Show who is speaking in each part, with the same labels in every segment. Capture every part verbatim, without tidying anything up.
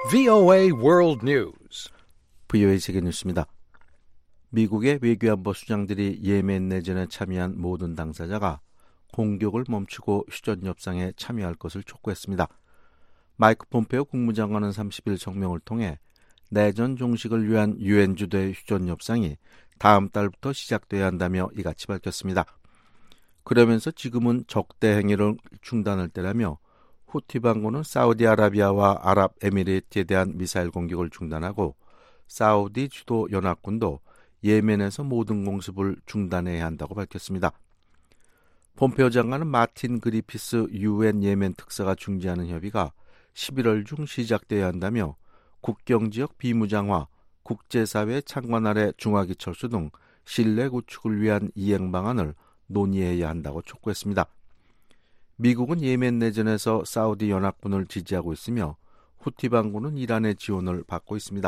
Speaker 1: 브이오에이 World News.
Speaker 2: 브이오에이 세계 뉴스입니다. 미국의 외교안보 수장들이 예멘 내전에 참여한 모든 당사자가 공격을 멈추고 휴전 협상에 참여할 것을 촉구했습니다. 마이크 폼페오 국무장관은 삼십 일 성명을 통해 내전 종식을 위한 유엔 주도의 휴전 협상이 다음 달부터 시작돼야 한다며 이같이 밝혔습니다. 그러면서 지금은 적대 행위를 중단할 때라며 후티 반군은 사우디아라비아와 아랍에미리트에 대한 미사일 공격을 중단하고 사우디 주도 연합군도 예멘에서 모든 공습을 중단해야 한다고 밝혔습니다. 폼페오 장관은 마틴 그리피스 유엔 예멘 특사가 중재하는 협의가 십일월 중 시작돼야 한다며 국경지역 비무장화, 국제사회 창관 아래 중화기 철수 등 신뢰 구축을 위한 이행 방안을 논의해야 한다고 촉구했습니다. 미국은 예멘 내전에서 사우디 연합군을 지지하고 있으며 후티 반군은 이란의 지원을 받고 있습니다.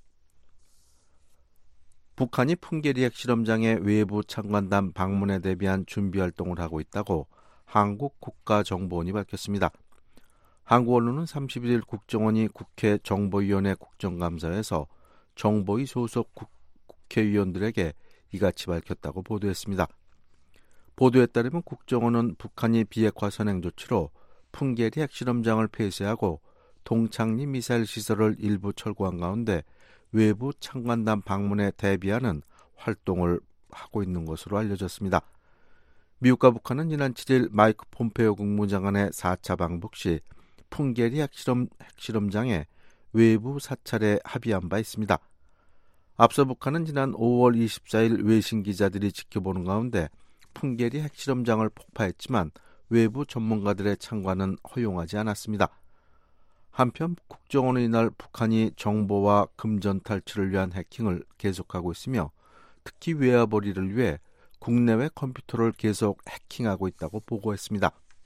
Speaker 2: 북한이 풍계리 핵실험장의 외부 참관단 방문에 대비한 준비활동을 하고 있다고 한국 국가정보원이 밝혔습니다. 한국 언론은 삼십일 일 국정원이 국회 정보위원회 국정감사에서 정보위 소속 국, 국회의원들에게 이같이 밝혔다고 보도했습니다. 보도에 따르면 국정원은 북한이 비핵화 선행 조치로 풍계리 핵실험장을 폐쇄하고 동창리 미사일 시설을 일부 철거한 가운데 외부 참관단 방문에 대비하는 활동을 하고 있는 것으로 알려졌습니다. 미국과 북한은 지난 칠 일 마이크 폼페오 국무장관의 사 차 방북 시 풍계리 핵실험, 핵실험장에 외부 사찰에 합의한 바 있습니다. 앞서 북한은 지난 오월 이십사일 외신 기자들이 지켜보는 가운데 풍계리 핵실험장을 폭파했지만 외부 전문가들의 참관은 허용하지 않았습니다. 한편 국정원은 이날 북한이 정보와 금전 탈취를 위한 해킹을 계속하고 있으며 특히 외화벌이를 위해 국내외 컴퓨터를 계속 해킹하고 있다고 보고했습니다.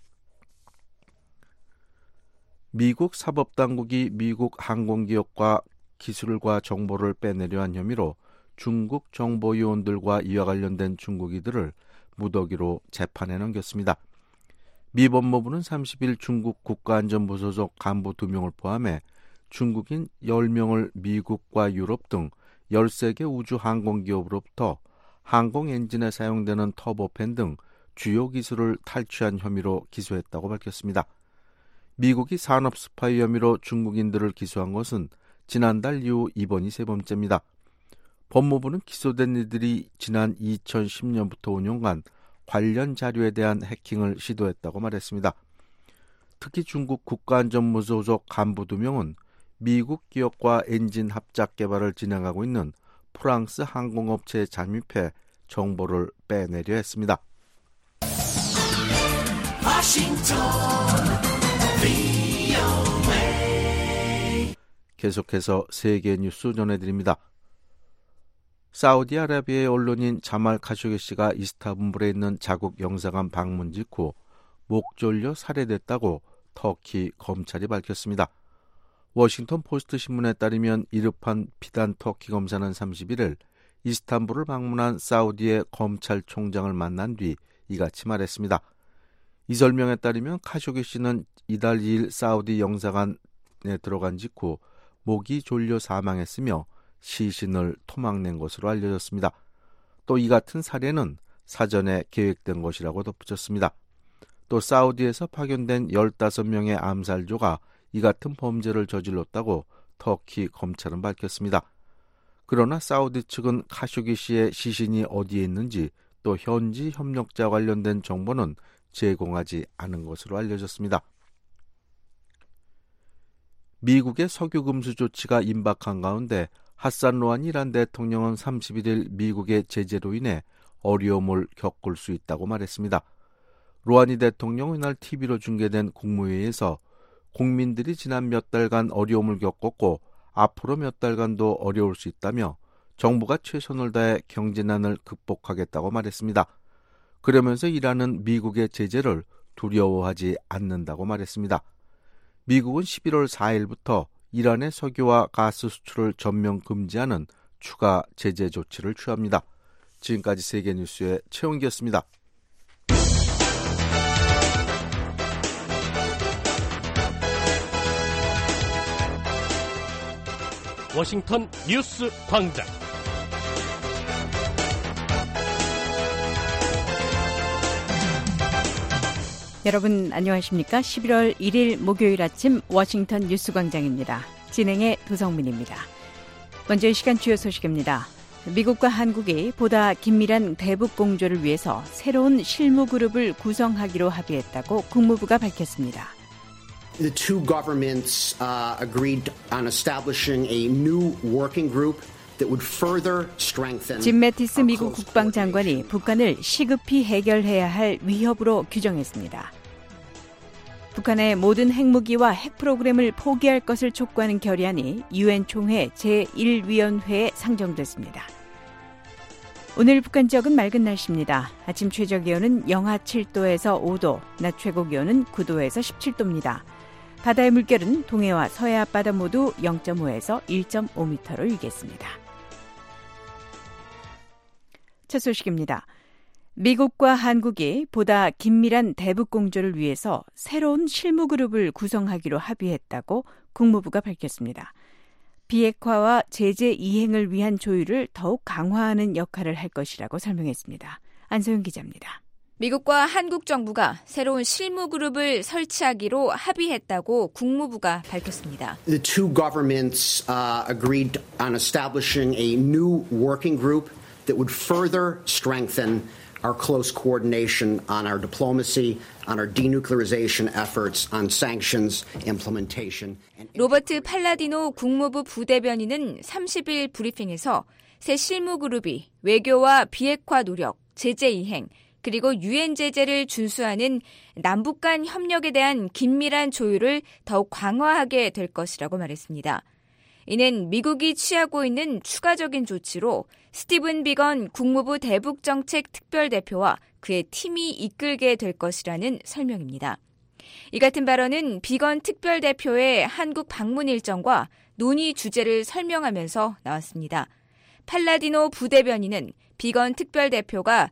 Speaker 2: 미국 사법당국이 미국 항공기업과 기술과 정보를 빼내려 한 혐의로 중국 정보요원들과 이와 관련된 중국인들을 무더기로 재판에 넘겼습니다. 미 법무부는 삼십 일 중국 국가안전부 소속 간부 두 명을 포함해 중국인 열 명을 미국과 유럽 등 열세 개 우주 항공기업으로부터 항공 엔진에 사용되는 터보팬 등 주요 기술을 탈취한 혐의로 기소했다고 밝혔습니다. 미국이 산업 스파이 혐의로 중국인들을 기소한 것은 지난달 이후 이번이 세 번째입니다. 법무부는 기소된 이들이 지난 이천십 년부터 오 년간 관련 자료에 대한 해킹을 시도했다고 말했습니다. 특히 중국 국가안전부 소속 간부 두 명은 미국 기업과 엔진 합작 개발을 진행하고 있는 프랑스 항공업체에 잠입해 정보를 빼내려 했습니다.
Speaker 3: 워싱턴 브이오에이
Speaker 2: 계속해서 세계 뉴스 전해드립니다. 사우디아라비아의 언론인 자말 카쇼기씨가 이스탄불에 있는 자국 영사관 방문 직후 목 졸려 살해됐다고 터키 검찰이 밝혔습니다. 워싱턴 포스트 신문에 따르면 이르판 피단 터키 검사는 삼십일 일 이스탄불을 방문한 사우디의 검찰총장을 만난 뒤 이같이 말했습니다. 이 설명에 따르면 카쇼기씨는 이달 이 일 사우디 영사관에 들어간 직후 목이 졸려 사망했으며 시신을 토막낸 것으로 알려졌습니다. 또 이 같은 살해는 사전에 계획된 것이라고 덧붙였습니다. 또 사우디에서 파견된 열다섯 명의 암살조가 이 같은 범죄를 저질렀다고 터키 검찰은 밝혔습니다. 그러나 사우디 측은 카쇼기씨의 시신이 어디에 있는지 또 현지 협력자 관련된 정보는 제공하지 않은 것으로 알려졌습니다. 미국의 석유 금수 조치가 임박한 가운데 하산 로하니 이란 대통령은 삼십일 일 미국의 제재로 인해 어려움을 겪을 수 있다고 말했습니다. 로하니 대통령은 이날 티비로 중계된 국무회의에서 국민들이 지난 몇 달간 어려움을 겪었고 앞으로 몇 달간도 어려울 수 있다며 정부가 최선을 다해 경제난을 극복하겠다고 말했습니다. 그러면서 이란은 미국의 제재를 두려워하지 않는다고 말했습니다. 미국은 십일월 사 일부터 이란의 석유와 가스 수출을 전면 금지하는 추가 제재 조치를 취합니다. 지금까지 세계뉴스의 최원기였습니다.
Speaker 3: 워싱턴 뉴스 광장.
Speaker 4: 여러분 안녕하십니까? 십일월 일일 목요일 아침 워싱턴 뉴스 광장입니다. 진행의 도성민입니다. 먼저 이 시간 주요 소식입니다. 미국과 한국이 보다 긴밀한 대북 공조를 위해서 새로운 실무 그룹을 구성하기로 합의했다고 국무부가 밝혔습니다.
Speaker 5: The two governments uh, agreed on establishing a new working group that would further strengthen.
Speaker 4: 짐 매티스 미국 국방장관이 북한을 시급히 해결해야 할 위협으로 규정했습니다. 북한의 모든 핵무기와 핵 프로그램을 포기할 것을 촉구하는 결의안이 유엔 총회 제일 위원회에 상정됐습니다. 오늘 북한 지역은 맑은 날씨입니다. 아침 최저 기온은 영하 칠도에서 오도, 낮 최고 기온은 구도에서 십칠도입니다. 바다의 물결은 동해와 서해 앞바다 모두 영점오에서 일점오 미터로 일겠습니다. 첫 소식입니다. 미국과 한국이 보다 긴밀한 대북 공조를 위해서 새로운 실무 그룹을 구성하기로 합의했다고 국무부가 밝혔습니다. 비핵화와 제재 이행을 위한 조율을 더욱 강화하는 역할을 할 것이라고 설명했습니다. 안소영 기자입니다.
Speaker 6: 미국과 한국 정부가 새로운 실무 그룹을 설치하기로 합의했다고 국무부가 밝혔습니다.
Speaker 5: The two governments uh, agreed on establishing a new working group that would further strengthen our close coordination on our diplomacy, on our denuclearization efforts, on sanctions implementation.
Speaker 6: 로버트 팔라디노 국무부 부대변인은 삼십일 브리핑에서 새 실무 그룹이 외교와 비핵화 노력, 제재 이행, 그리고 유엔 제재를 준수하는 남북 간 협력에 대한 긴밀한 조율을 더욱 강화하게 될 것이라고 말했습니다. 이는 미국이 취하고 있는 추가적인 조치로 스티븐 비건 국무부 대북정책 특별대표와 그의 팀이 이끌게 될 것이라는 설명입니다. 이 같은 발언은 비건 특별대표의 한국 방문 일정과 논의 주제를 설명하면서 나왔습니다. 팔라디노 부대변인은 비건 특별대표가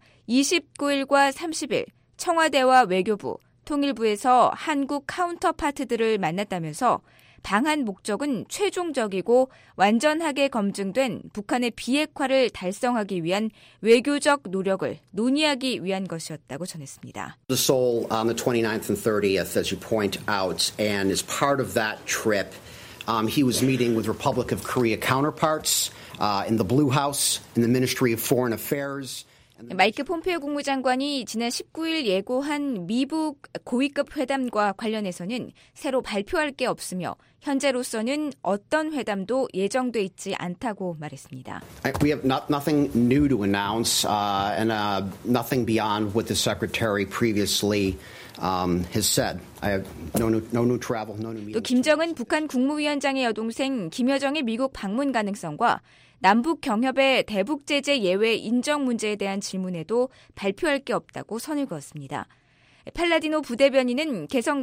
Speaker 6: 이십구일과 삼십일 청와대와 외교부, 통일부에서 한국 카운터파트들을 만났다면서 방한 목적은 최종적이고 완전하게 검증된 북한의 비핵화를 달성하기 위한 외교적 노력을 논의하기 위한 것이었다고 전했습니다.
Speaker 5: The Seoul on the twenty-ninth and thirtieth, as you point out, and as part of that trip, um, he was meeting with Republic of Korea counterparts uh, in the Blue House, in the Ministry of Foreign Affairs.
Speaker 6: 마이크 폼페이오 국무장관이 지난 십구일 예고한 미북 고위급 회담과 관련해서는 새로 발표할 게 없으며 현재로서는 어떤 회담도 예정돼 있지 않다고 말했습니다.
Speaker 5: We have not, nothing new to announce uh, and uh, nothing beyond what the Secretary previously um, has said. I have no new, no new travel, no new meetings.
Speaker 6: 또 김정은 북한 국무위원장의 여동생 김여정의 미국 방문 가능성과 남북 경협의 대북 제재 예외 인정 문제에 대한 질문에도 발표할 게 없다고 선을 그었습니다. 팔라디노 부대변인은 개성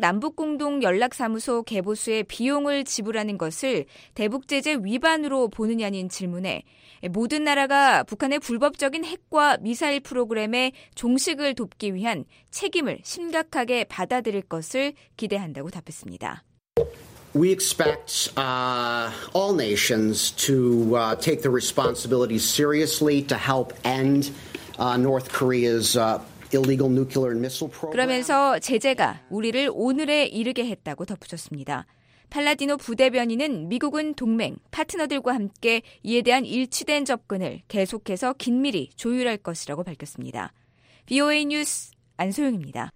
Speaker 6: 남북공동연락사무소 개보수의 비용을 지불하는 것을 대북 제재 위반으로 보느냐는 질문에 모든 나라가 북한의 불법적인 핵과 미사일 프로그램의 종식을 돕기 위한 책임을 심각하게 받아들일 것을 기대한다고 답했습니다.
Speaker 5: We expect uh, all nations to uh, take their responsibilities seriously to help end uh, North Korea's uh, illegal nuclear and missile program.
Speaker 6: 그러면서 제재가 우리를 오늘에 이르게 했다고 덧붙였습니다. 팔라디노 부대변인은 미국은 동맹, 파트너들과 함께 이에 대한 일치된 접근을 계속해서 긴밀히 조율할 것이라고 밝혔습니다. 브이오에이 뉴스 안소영입니다.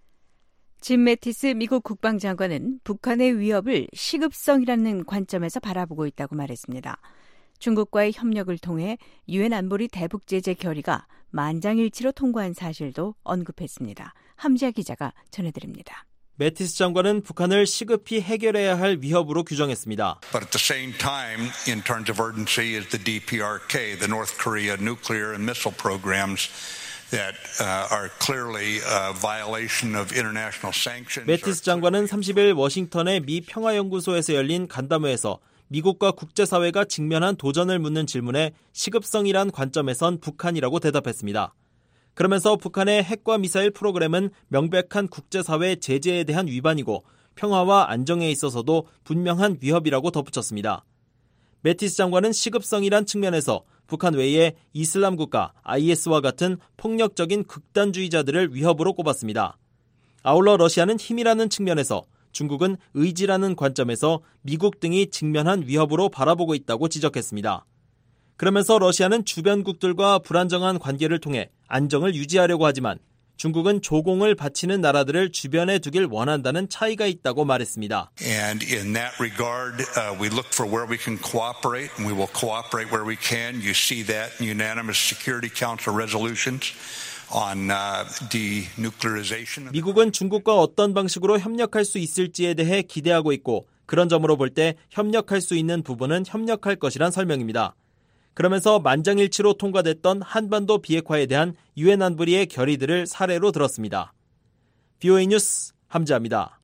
Speaker 4: 짐 매티스 미국 국방장관은 북한의 위협을 시급성이라는 관점에서 바라보고 있다고 말했습니다. 중국과의 협력을 통해 유엔 안보리 대북 제재 결의가 만장일치로 통과한 사실도 언급했습니다. 함지아 기자가 전해드립니다.
Speaker 7: 매티스 장관은 북한을 시급히 해결해야 할 위협으로 규정했습니다.
Speaker 8: But at the same time, in terms of urgency, is the 디피아르케이, the North Korea nuclear and missile programs. That uh, are clearly a violation of international sanctions.
Speaker 7: 매티스 장관은 삼십일 워싱턴의 미 평화연구소에서 열린 간담회에서 미국과 국제사회가 직면한 도전을 묻는 질문에 시급성이란 관점에선 북한이라고 대답했습니다. 그러면서 북한의 핵과 미사일 프로그램은 명백한 국제사회 제재에 대한 위반이고 평화와 안정에 있어서도 분명한 위협이라고 덧붙였습니다. 매티스 장관은 시급성이란 측면에서 북한 외에 이슬람 국가 아이에스와 같은 폭력적인 극단주의자들을 위협으로 꼽았습니다. 아울러 러시아는 힘이라는 측면에서, 중국은 의지라는 관점에서 미국 등이 직면한 위협으로 바라보고 있다고 지적했습니다. 그러면서 러시아는 주변국들과 불안정한 관계를 통해 안정을 유지하려고 하지만 중국은 조공을 바치는 나라들을 주변에 두길 원한다는 차이가 있다고 말했습니다.
Speaker 8: And in that regard, uh, we look for where we can cooperate, and we will cooperate where we can. You see that in unanimous Security Council resolutions on uh, denuclearization.
Speaker 7: 미국은 중국과 어떤 방식으로 협력할 수 있을지에 대해 기대하고 있고, 그런 점으로 볼 때 협력할 수 있는 부분은 협력할 것이란 설명입니다. 그러면서 만장일치로 통과됐던 한반도 비핵화에 대한 유엔 안보리의 결의들을 사례로 들었습니다. 비오에이 뉴스 함지아입니다.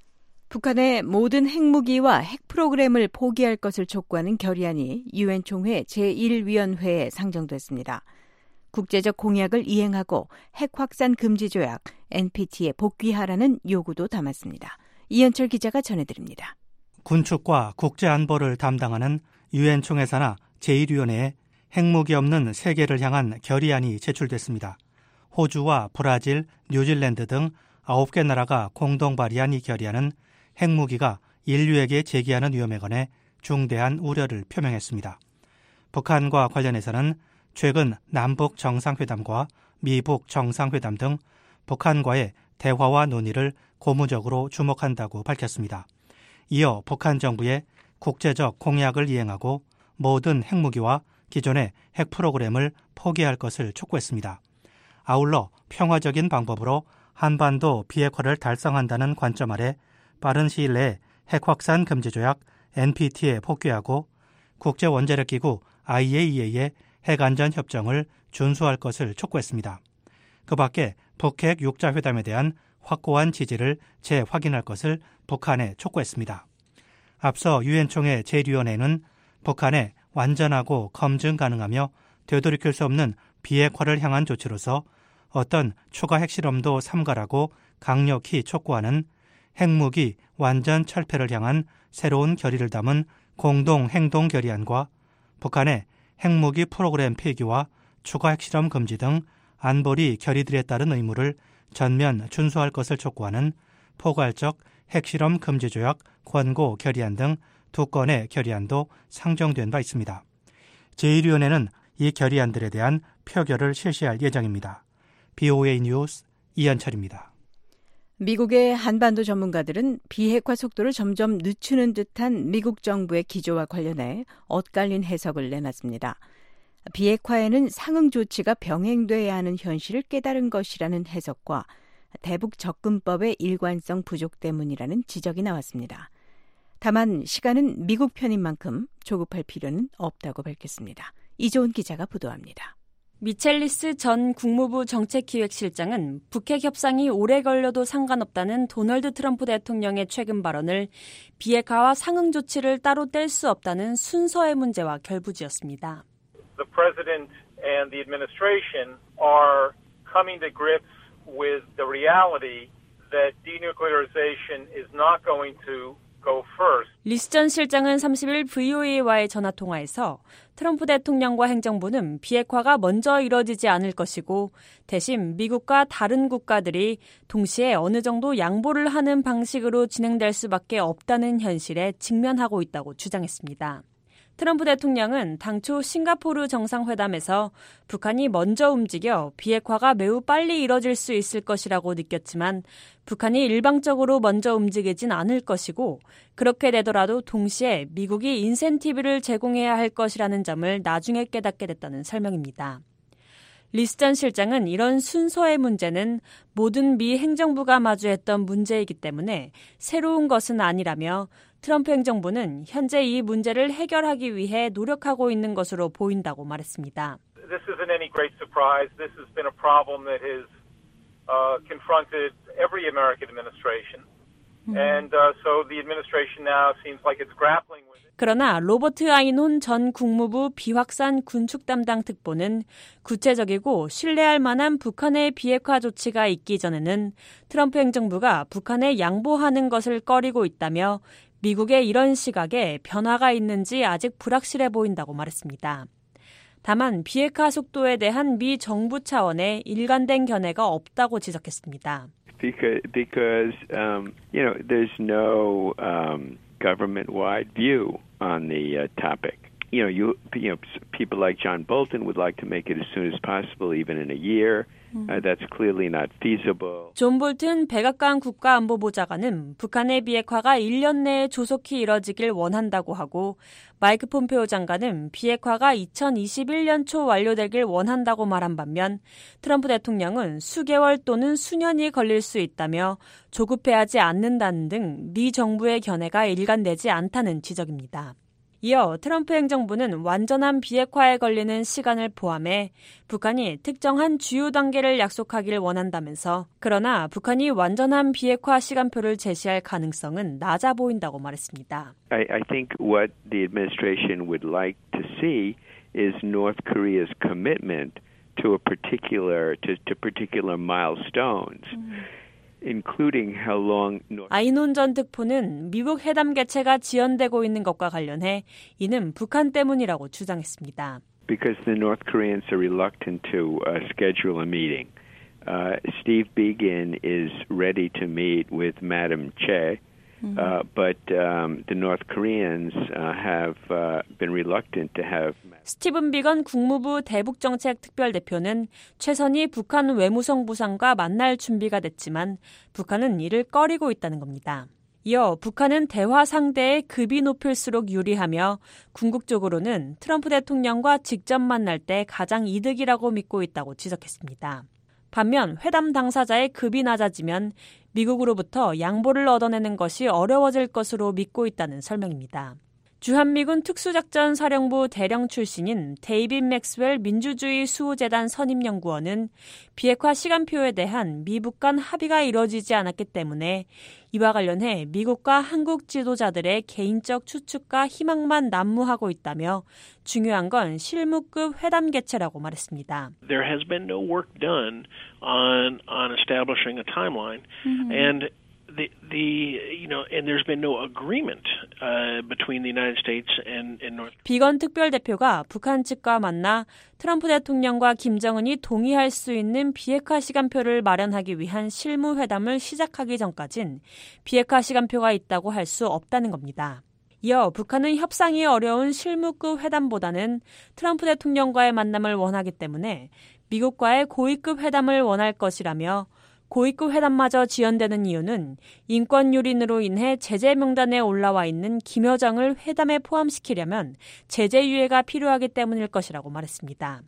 Speaker 4: 북한의 모든 핵무기와 핵 프로그램을 포기할 것을 촉구하는 결의안이 유엔 총회 제일 위원회에 상정됐습니다. 국제적 공약을 이행하고 핵 확산 금지 조약 엔피티에 복귀하라는 요구도 담았습니다. 이현철 기자가 전해드립니다.
Speaker 9: 군축과 국제안보를 담당하는 유엔 총회 산하 제일 위원회에 핵무기 없는 세계를 향한 결의안이 제출됐습니다. 호주와 브라질, 뉴질랜드 등 아홉 개 나라가 공동 발의한 이 결의안은 핵무기가 인류에게 제기하는 위험에 관해 중대한 우려를 표명했습니다. 북한과 관련해서는 최근 남북 정상회담과 미북 정상회담 등 북한과의 대화와 논의를 고무적으로 주목한다고 밝혔습니다. 이어 북한 정부의 국제적 공약을 이행하고 모든 핵무기와 기존의 핵 프로그램을 포기할 것을 촉구했습니다. 아울러 평화적인 방법으로 한반도 비핵화를 달성한다는 관점 아래 빠른 시일 내에 핵 확산 금지 조약 엔피티에 복귀하고 국제원자력기구 아이에이이에이의 핵안전협정을 준수할 것을 촉구했습니다. 그 밖에 북핵 육자회담에 대한 확고한 지지를 재확인할 것을 북한에 촉구했습니다. 앞서 유엔 총회 제일 위원회는 북한의 완전하고 검증 가능하며 되돌이킬 수 없는 비핵화를 향한 조치로서 어떤 추가 핵실험도 삼가라고 강력히 촉구하는 핵무기 완전 철폐를 향한 새로운 결의를 담은 공동 행동 결의안과 북한의 핵무기 프로그램 폐기와 추가 핵실험 금지 등 안보리 결의들에 따른 의무를 전면 준수할 것을 촉구하는 포괄적 핵실험 금지 조약 권고 결의안 등 두 건의 결의안도 상정된 바 있습니다. 제일 위원회는 이 결의안들에 대한 표결을 실시할 예정입니다. 비오에이 뉴스 이현철입니다.
Speaker 4: 미국의 한반도 전문가들은 비핵화 속도를 점점 늦추는 듯한 미국 정부의 기조와 관련해 엇갈린 해석을 내놨습니다. 비핵화에는 상응 조치가 병행돼야 하는 현실을 깨달은 것이라는 해석과 대북 접근법의 일관성 부족 때문이라는 지적이 나왔습니다. 다만 시간은 미국 편인 만큼 조급할 필요는 없다고 밝혔습니다. 이조은 기자가 보도합니다.
Speaker 10: 미첼리스 전 국무부 정책기획실장은 북핵 협상이 오래 걸려도 상관없다는 도널드 트럼프 대통령의 최근 발언을 비핵화와 상응 조치를 따로 뗄 수 없다는 순서의 문제와 결부지었습니다.
Speaker 11: The president and the administration are coming to grips with the reality that denuclearization is not going to
Speaker 10: 리스 전 실장은 삼십 일 브이오에이와의 전화통화에서 트럼프 대통령과 행정부는 비핵화가 먼저 이뤄지지 않을 것이고 대신 미국과 다른 국가들이 동시에 어느 정도 양보를 하는 방식으로 진행될 수밖에 없다는 현실에 직면하고 있다고 주장했습니다. 트럼프 대통령은 당초 싱가포르 정상회담에서 북한이 먼저 움직여 비핵화가 매우 빨리 이뤄질 수 있을 것이라고 느꼈지만 북한이 일방적으로 먼저 움직이진 않을 것이고 그렇게 되더라도 동시에 미국이 인센티브를 제공해야 할 것이라는 점을 나중에 깨닫게 됐다는 설명입니다. 리스 전 실장은 이런 순서의 문제는 모든 미 행정부가 마주했던 문제이기 때문에 새로운 것은 아니라며 트럼프 행정부는 현재 이 문제를 해결하기 위해 노력하고 있는 것으로 보인다고 말했습니다.
Speaker 11: This isn't any great surprise. This has been a problem that has uh, confronted every American administration. And uh, so the administration now seems like it's grappling with it.
Speaker 10: 그러나 로버트 아이논 전 국무부 비확산 군축 담당 특보는 구체적이고 신뢰할 만한 북한의 비핵화 조치가 있기 전에는 트럼프 행정부가 북한에 양보하는 것을 꺼리고 있다며 미국의 이런 시각에 변화가 있는지 아직 불확실해 보인다고 말했습니다. 다만 비핵화 속도에 대한 미 정부 차원의 일관된 견해가 없다고 지적했습니다.
Speaker 12: Because, because um, you know, there's no um, government-wide view on the uh, topic. You know, you, you know, people like John Bolton would like to make it as soon as possible, even in a year. Uh, that's clearly not feasible.
Speaker 10: 존 볼튼 백악관 국가안보보좌관은 북한의 비핵화가 일 년 내에 조속히 이뤄지길 원한다고 하고 마이크 폼페오 장관은 비핵화가 이천이십일 년 초 완료되길 원한다고 말한 반면 트럼프 대통령은 수개월 또는 수년이 걸릴 수 있다며 조급해하지 않는다는 등 미 정부의 견해가 일관되지 않다는 지적입니다. 이어 트럼프 행정부는 완전한 비핵화에 걸리는 시간을 포함해 북한이 특정한 주요 단계를 약속하길 원한다면서 그러나 북한이 완전한 비핵화 시간표를 제시할 가능성은 낮아 보인다고 말했습니다.
Speaker 12: I, I think what the administration would like to see is North Korea's commitment to a particular to, to particular milestones. 음. Including how long...
Speaker 10: 아이논 전 특보는 미국 회담 개최가 지연되고 있는 것과 관련해 이는 북한 때문이라고 주장했습니다.
Speaker 12: Because the North Koreans are reluctant to uh, schedule a meeting. Uh, Steve Biegun is ready to meet with Madam Che, uh, but um, the North Koreans uh, have uh, been reluctant to have...
Speaker 10: 스티븐 비건 국무부 대북정책 특별대표는 최선희 북한 외무성부상과 만날 준비가 됐지만 북한은 이를 꺼리고 있다는 겁니다. 이어 북한은 대화 상대의 급이 높을수록 유리하며 궁극적으로는 트럼프 대통령과 직접 만날 때 가장 이득이라고 믿고 있다고 지적했습니다. 반면 회담 당사자의 급이 낮아지면 미국으로부터 양보를 얻어내는 것이 어려워질 것으로 믿고 있다는 설명입니다. 주한미군 특수작전 사령부 대령 출신인 데이빗 맥스웰 민주주의 수호재단 선임연구원은 비핵화 시간표에 대한 미북 간 합의가 이뤄지지 않았기 때문에 이와 관련해 미국과 한국 지도자들의 개인적 추측과 희망만 난무하고 있다며 중요한 건 실무급 회담 개최라고 말했습니다.
Speaker 3: There has been no work done on on establishing a timeline, mm-hmm. and The, the, you know, and there's been no agreement uh, between the United States and, and North.
Speaker 10: 비건 특별대표가 북한 측과 만나 트럼프 대통령과 김정은이 동의할 수 있는 비핵화 시간표를 마련하기 위한 실무 회담을 시작하기 전까진 비핵화 시간표가 있다고 할 수 없다는 겁니다. 이어 북한은 협상이 어려운 실무급 회담보다는 트럼프 대통령과의 만남을 원하기 때문에 미국과의 고위급 회담을 원할 것이라며 고위급 회담마저 지연되는 이유는 인권 유린으로 인해 제재 명단에 올라와 있는 김여정을 회담에 포함시키려면 제재 유예가 필요하기 때문일 것이라고 말했습니다.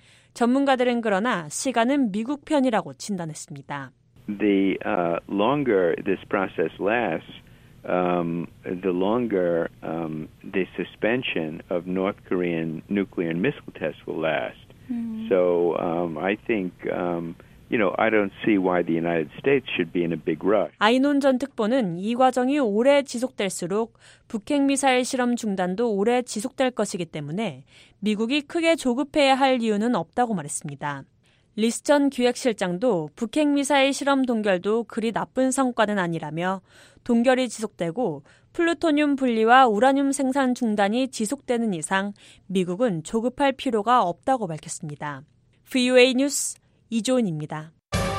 Speaker 10: 전문가들은 그러나 시간은 미국 편이라고 진단했습니다.
Speaker 12: The uh, longer this process lasts, um, the longer um, the suspension of North Korean nuclear and missile tests will last. Mm. So um, I think um, You know, I don't see why the United States should be in a big rush.
Speaker 10: 아이논 전 특보는 이 과정이 오래 지속될수록 북핵 미사일 실험 중단도 오래 지속될 것이기 때문에 미국이 크게 조급해야 할 이유는 없다고 말했습니다. 리스 전 기획실장도 북핵 미사일 실험 동결도 그리 나쁜 성과는 아니라며 동결이 지속되고 플루토늄 분리와 우라늄 생산 중단이 지속되는 이상 미국은 조급할 필요가 없다고 밝혔습니다. 브이오에이 뉴스 이조은입니다.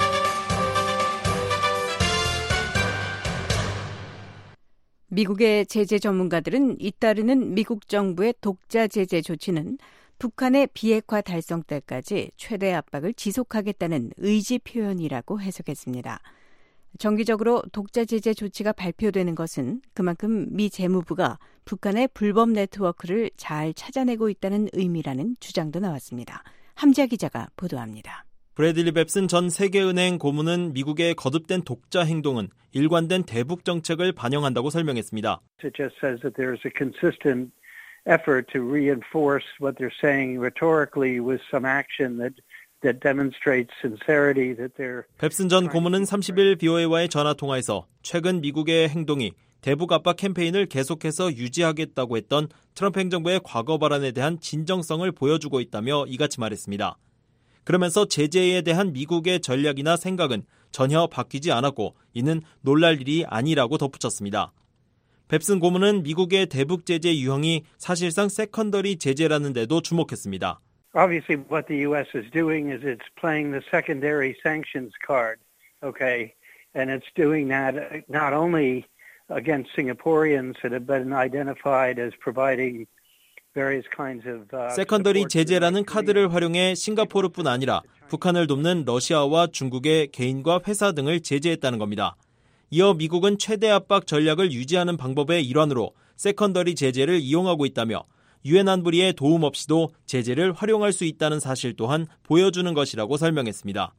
Speaker 4: 미국의 제재 전문가들은 잇따르는 미국 정부의 독자 제재 조치는 북한의 비핵화 달성 때까지 최대 압박을 지속하겠다는 의지 표현이라고 해석했습니다. 정기적으로 독자 제재 조치가 발표되는 것은 그만큼 미 재무부가 북한의 불법 네트워크를 잘 찾아내고 있다는 의미라는 주장도 나왔습니다. 함지아 기자가 보도합니다.
Speaker 7: 브래들리 뱁슨 전 세계은행 고문은 미국의 거듭된 독자 행동은 일관된 대북 정책을 반영한다고 설명했습니다.
Speaker 13: It just says that there is a consistent effort to reinforce what they're saying rhetorically with some action that that demonstrates sincerity that they're
Speaker 7: 뱁슨 전 고문은 삼십 일 비오에이와의 전화 통화에서 최근 미국의 행동이 대북 압박 캠페인을 계속해서 유지하겠다고 했던 트럼프 행정부의 과거 발언에 대한 진정성을 보여주고 있다며 이같이 말했습니다. 그러면서 제재에 대한 미국의 전략이나 생각은 전혀 바뀌지 않았고 이는 놀랄 일이 아니라고 덧붙였습니다. 뱁슨 고문은 미국의 대북 제재 유형이 사실상 세컨더리 제재라는 데도 주목했습니다.
Speaker 13: Obviously, what the U S is doing is it's playing the secondary sanctions card, okay, and it's doing that not only against Singaporeans that have been identified as providing various kinds of uh,
Speaker 7: 세컨더리 제재라는 카드를 활용해 싱가포르뿐 아니라 북한을 돕는 러시아와 중국의 개인과 회사 등을 제재했다는 겁니다. 이어 미국은 최대 압박 전략을 유지하는 방법의 일환으로 세컨더리 제재를 이용하고 있다며 유엔 안보리의 도움 없이도 제재를 활용할 수 있다는 사실 또한 보여주는 것이라고 설명했습니다.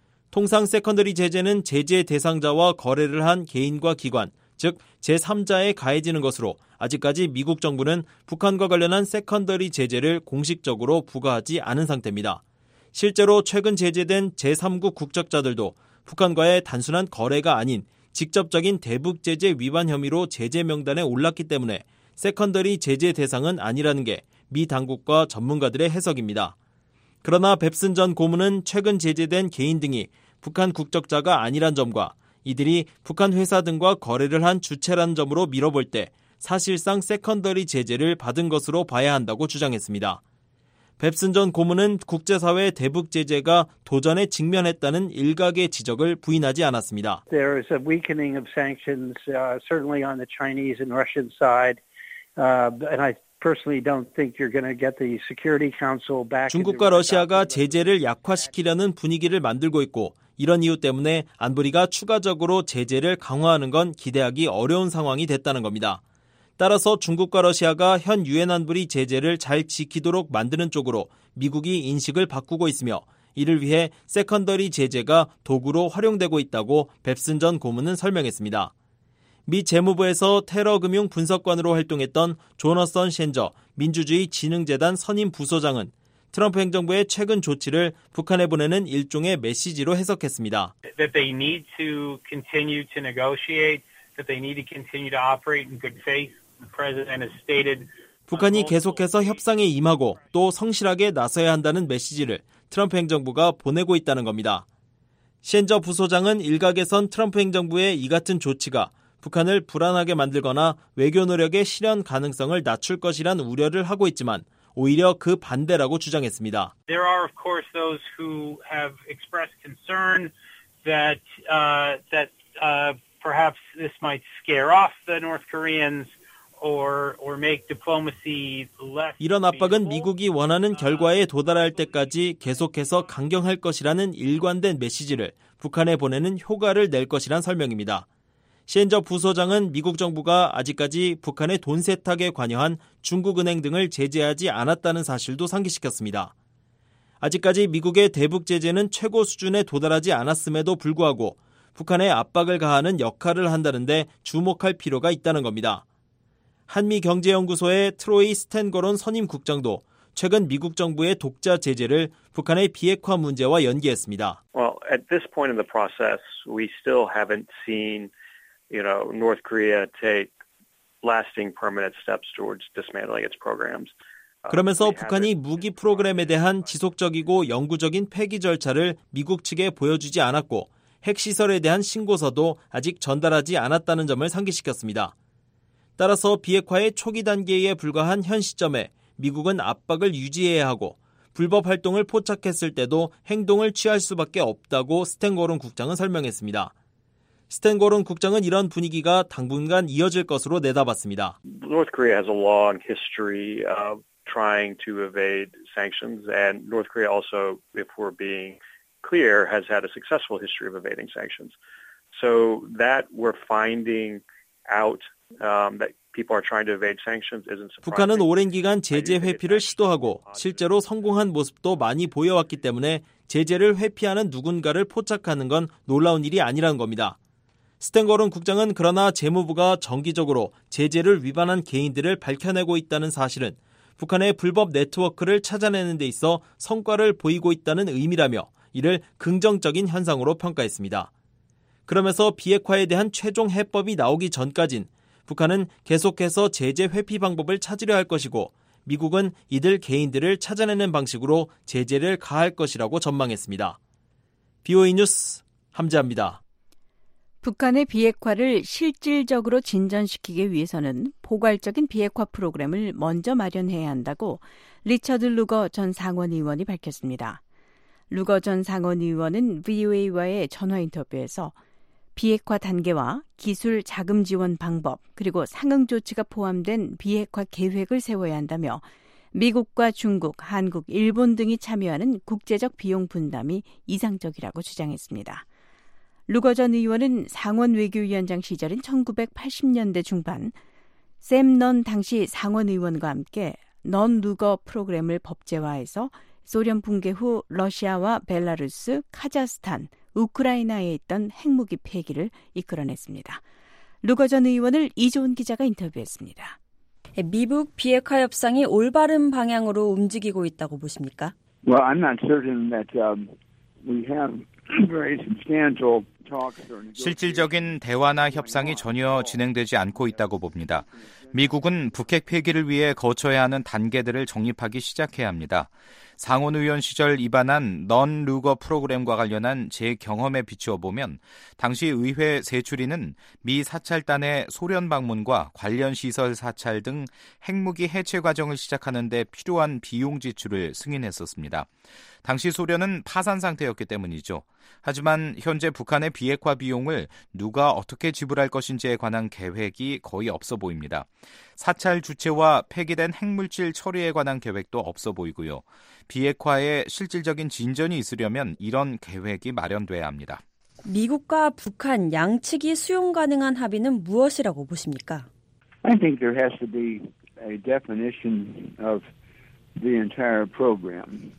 Speaker 7: 통상 세컨더리 제재는 제재 대상자와 거래를 한 개인과 기관, 즉 제삼자에 가해지는 것으로 아직까지 미국 정부는 북한과 관련한 세컨더리 제재를 공식적으로 부과하지 않은 상태입니다. 실제로 최근 제재된 제삼국 국적자들도 북한과의 단순한 거래가 아닌 직접적인 대북 제재 위반 혐의로 제재 명단에 올랐기 때문에 세컨더리 제재 대상은 아니라는 게 미 당국과 전문가들의 해석입니다. 그러나 뱁슨 전 고문은 최근 제재된 개인 등이 북한 국적자가 아니란 점과 이들이 북한 회사 등과 거래를 한 주체라는 점으로 미뤄볼 때 사실상 세컨더리 제재를 받은 것으로 봐야 한다고 주장했습니다. 뱁슨 전 고문은 국제사회 대북 제재가 도전에 직면했다는 일각의 지적을 부인하지 않았습니다.
Speaker 13: There is a weakening of sanctions, uh, certainly on the Chinese and Russian side, uh, and I personally don't think you're going to get the Security Council back.
Speaker 7: 중국과 러시아가 제재를 약화시키려는 분위기를 만들고 있고 이런 이유 때문에 안보리가 추가적으로 제재를 강화하는 건 기대하기 어려운 상황이 됐다는 겁니다. 따라서 중국과 러시아가 현 유엔 안보리 제재를 잘 지키도록 만드는 쪽으로 미국이 인식을 바꾸고 있으며 이를 위해 세컨더리 제재가 도구로 활용되고 있다고 뱁슨 전 고문은 설명했습니다. 미 재무부에서 테러금융 분석관으로 활동했던 조너선 셴저 민주주의 진흥재단 선임 부소장은 트럼프 행정부의 최근 조치를 북한에 보내는 일종의 메시지로 해석했습니다.
Speaker 11: That they need to continue to negotiate, that they need to continue to operate in good faith. The president has stated.
Speaker 7: 북한이 계속해서 협상에 임하고 또 성실하게 나서야 한다는 메시지를 트럼프 행정부가 보내고 있다는 겁니다. 셴저 부소장은 일각에선 트럼프 행정부의 이 같은 조치가 북한을 불안하게 만들거나 외교 노력의 실현 가능성을 낮출 것이란 우려를 하고 있지만 오히려 그 반대라고 주장했습니다.
Speaker 11: There are of course those who have expressed concern that uh, that uh, perhaps this might scare off the North Koreans or or make diplomacy less.
Speaker 7: 이런 압박은 미국이 원하는 결과에 도달할 때까지 계속해서 강경할 것이라는 일관된 메시지를 북한에 보내는 효과를 낼 것이란 설명입니다. 셴저 부소장은 미국 정부가 아직까지 북한의 돈 세탁에 관여한 중국은행 등을 제재하지 않았다는 사실도 상기시켰습니다. 아직까지 미국의 대북 제재는 최고 수준에 도달하지 않았음에도 불구하고 북한에 압박을 가하는 역할을 한다는데 주목할 필요가 있다는 겁니다. 한미경제연구소의 트로이 스탠거론 선임 국장도 최근 미국 정부의 독자 제재를 북한의 비핵화 문제와 연계했습니다.
Speaker 14: Well, at this point in the process, we still haven't seen You know, North Korea take lasting permanent steps towards dismantling its programs.
Speaker 7: 그러면서 북한이 무기 프로그램에 대한 지속적이고 영구적인 폐기 절차를 미국 측에 보여주지 않았고 핵시설에 대한 신고서도 아직 전달하지 않았다는 점을 상기시켰습니다. 따라서 비핵화의 초기 단계에 불과한 현 시점에 미국은 압박을 유지해야 하고 불법 활동을 포착했을 때도 행동을 취할 수밖에 없다고 스탠거론 국장은 설명했습니다. 스탠거론 국장은 이런 분위기가 당분간 이어질 것으로 내다봤습니다.
Speaker 14: North Korea has a long history of trying to evade sanctions, and North Korea also, if we're being clear, has had a successful history of evading sanctions. So that we're finding out um, that people are trying to evade sanctions isn't surprising.
Speaker 7: 북한은 오랜 기간 제재 회피를 시도하고 실제로 성공한 모습도 많이 보여왔기 때문에 제재를 회피하는 누군가를 포착하는 건 놀라운 일이 아니라는 겁니다. 스탠거론 국장은 그러나 재무부가 정기적으로 제재를 위반한 개인들을 밝혀내고 있다는 사실은 북한의 불법 네트워크를 찾아내는 데 있어 성과를 보이고 있다는 의미라며 이를 긍정적인 현상으로 평가했습니다. 그러면서 비핵화에 대한 최종 해법이 나오기 전까진 북한은 계속해서 제재 회피 방법을 찾으려 할 것이고 미국은 이들 개인들을 찾아내는 방식으로 제재를 가할 것이라고 전망했습니다. 비오이 뉴스 함재합니다.
Speaker 4: 북한의 비핵화를 실질적으로 진전시키기 위해서는 포괄적인 비핵화 프로그램을 먼저 마련해야 한다고 리처드 루거 전 상원의원이 밝혔습니다. 루거 전 상원의원은 브이오에이와의 전화 인터뷰에서 비핵화 단계와 기술 자금 지원 방법 그리고 상응 조치가 포함된 비핵화 계획을 세워야 한다며 미국과 중국, 한국, 일본 등이 참여하는 국제적 비용 분담이 이상적이라고 주장했습니다. 루거 전 의원은 상원 외교위원장 시절인 천구백팔십 년대 중반 샘 넌 당시 상원 의원과 함께 넌 루거 프로그램을 법제화해서 소련 붕괴 후 러시아와 벨라루스, 카자흐스탄, 우크라이나에 있던 핵무기 폐기를 이끌어냈습니다. 루거 전 의원을 이조은 기자가 인터뷰했습니다.
Speaker 10: 미북 비핵화 협상이 올바른 방향으로 움직이고 있다고 보십니까?
Speaker 15: Well, I'm not certain that um, we have very substantial
Speaker 16: 실질적인 대화나 협상이 전혀 진행되지 않고 있다고 봅니다. 미국은 북핵 폐기를 위해 거쳐야 하는 단계들을 정립하기 시작해야 합니다. 상원의원 시절 입안한 넌 루거 프로그램과 관련한 제 경험에 비추어 보면 당시 의회 세 추리는 미 사찰단의 소련 방문과 관련 시설 사찰 등 핵무기 해체 과정을 시작하는 데 필요한 비용 지출을 승인했었습니다. 당시 소련은 파산 상태였기 때문이죠. 하지만 현재 북한의 비핵화 비용을 누가 어떻게 지불할 것인지에 관한 계획이 거의 없어 보입니다. 사찰 주체와 폐기된 핵물질 처리에 관한 계획도 없어 보이고요. 비핵화에 실질적인 진전이 있으려면 이런 계획이 마련돼야 합니다.
Speaker 10: 미국과 북한 양측이 수용 가능한 합의는 무엇이라고 보십니까?
Speaker 15: I think there has to be a definition of the entire program.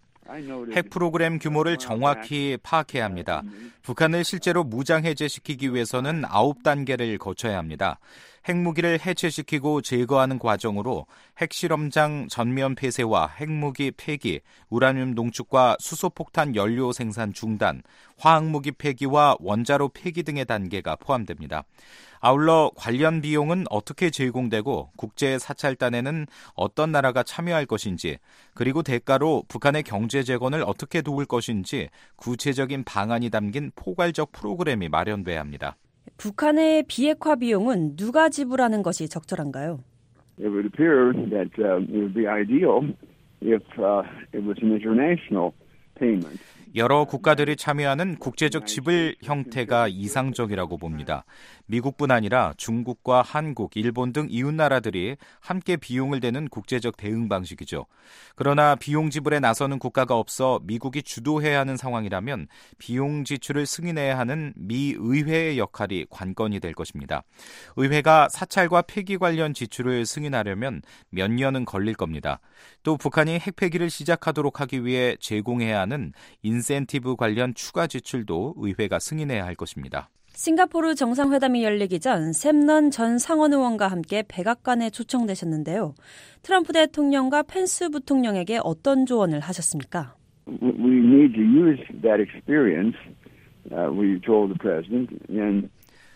Speaker 16: 핵 프로그램 규모를 정확히 파악해야 합니다. 북한을 실제로 무장 해제시키기 위해서는 아홉 단계를 거쳐야 합니다. 핵무기를 해체시키고 제거하는 과정으로 핵실험장 전면 폐쇄와 핵무기 폐기, 우라늄 농축과 수소폭탄 연료 생산 중단, 화학무기 폐기와 원자로 폐기 등의 단계가 포함됩니다. 아울러 관련 비용은 어떻게 제공되고 국제 사찰단에는 어떤 나라가 참여할 것인지, 그리고 대가로 북한의 경제 재건을 어떻게 도울 것인지 구체적인 방안이 담긴 포괄적 프로그램이 마련돼야 합니다.
Speaker 10: 북한의 비핵화 비용은 누가 지불하는 것이 적절한가요?
Speaker 15: It would appear that uh, it would be ideal if uh, it was an international payment.
Speaker 16: 여러 국가들이 참여하는 국제적 지불 형태가 이상적이라고 봅니다. 미국뿐 아니라 중국과 한국, 일본 등 이웃나라들이 함께 비용을 대는 국제적 대응 방식이죠. 그러나 비용 지불에 나서는 국가가 없어 미국이 주도해야 하는 상황이라면 비용 지출을 승인해야 하는 미 의회의 역할이 관건이 될 것입니다. 의회가 사찰과 폐기 관련 지출을 승인하려면 몇 년은 걸릴 겁니다. 또 북한이 핵폐기를 시작하도록 하기 위해 제공해야 하는 인센티브 관련 추가 지출도 의회가 승인해야 할 것입니다.
Speaker 10: 싱가포르 정상회담이 열리기 전 샘 넌 전 상원의원과 함께 백악관에 초청되셨는데요. 트럼프 대통령과 펜스 부통령에게 어떤 조언을 하셨습니까?
Speaker 15: We need to use that experience, uh, we told the president, and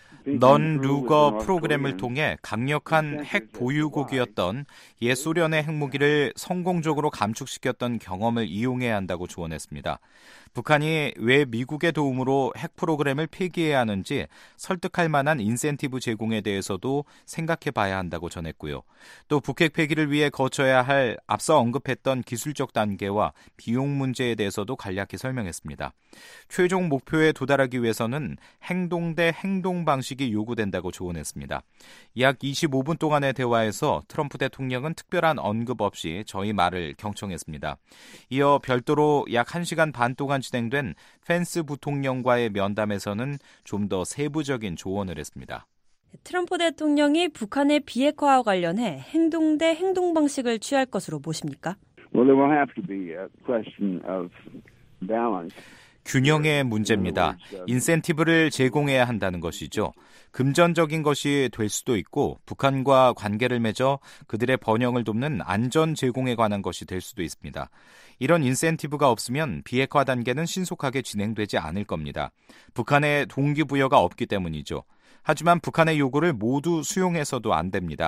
Speaker 16: 넌 루거 프로그램을 통해 강력한 핵 보유국이었던 옛 소련의 핵무기를 성공적으로 감축시켰던 경험을 이용해야 한다고 조언했습니다. 북한이 왜 미국의 도움으로 핵 프로그램을 폐기해야 하는지 설득할 만한 인센티브 제공에 대해서도 생각해 봐야 한다고 전했고요. 또 북핵 폐기를 위해 거쳐야 할 앞서 언급했던 기술적 단계와 비용 문제에 대해서도 간략히 설명했습니다. 최종 목표에 도달하기 위해서는 행동 대 행동 방식이 요구된다고 조언했습니다. 약 이십오 분 동안의 대화에서 트럼프 대통령은 특별한 언급 없이 저희 말을 경청했습니다. 이어 별도로 약 한 시간 반 동안 진행된 펜스 부통령과의 면담에서는 좀 더 세부적인 조언을 했습니다.
Speaker 10: 트럼프 대통령이 북한의 비핵화와 관련해 행동 대 행동 방식을 취할 것으로 보십니까?
Speaker 15: Well, there will have to be a question of balance.
Speaker 16: 균형의 문제입니다. 인센티브를 제공해야 한다는 것이죠. 금전적인 것이 될 수도 있고 북한과 관계를 맺어 그들의 번영을 돕는 안전 제공에 관한 것이 될 수도 있습니다. 이런 인센티브가 없으면 비핵화 단계는 신속하게 진행되지 않을 겁니다. 북한의 동기부여가 없기 때문이죠. 하지만 북한의 요구를 모두 수용해서도 안 됩니다.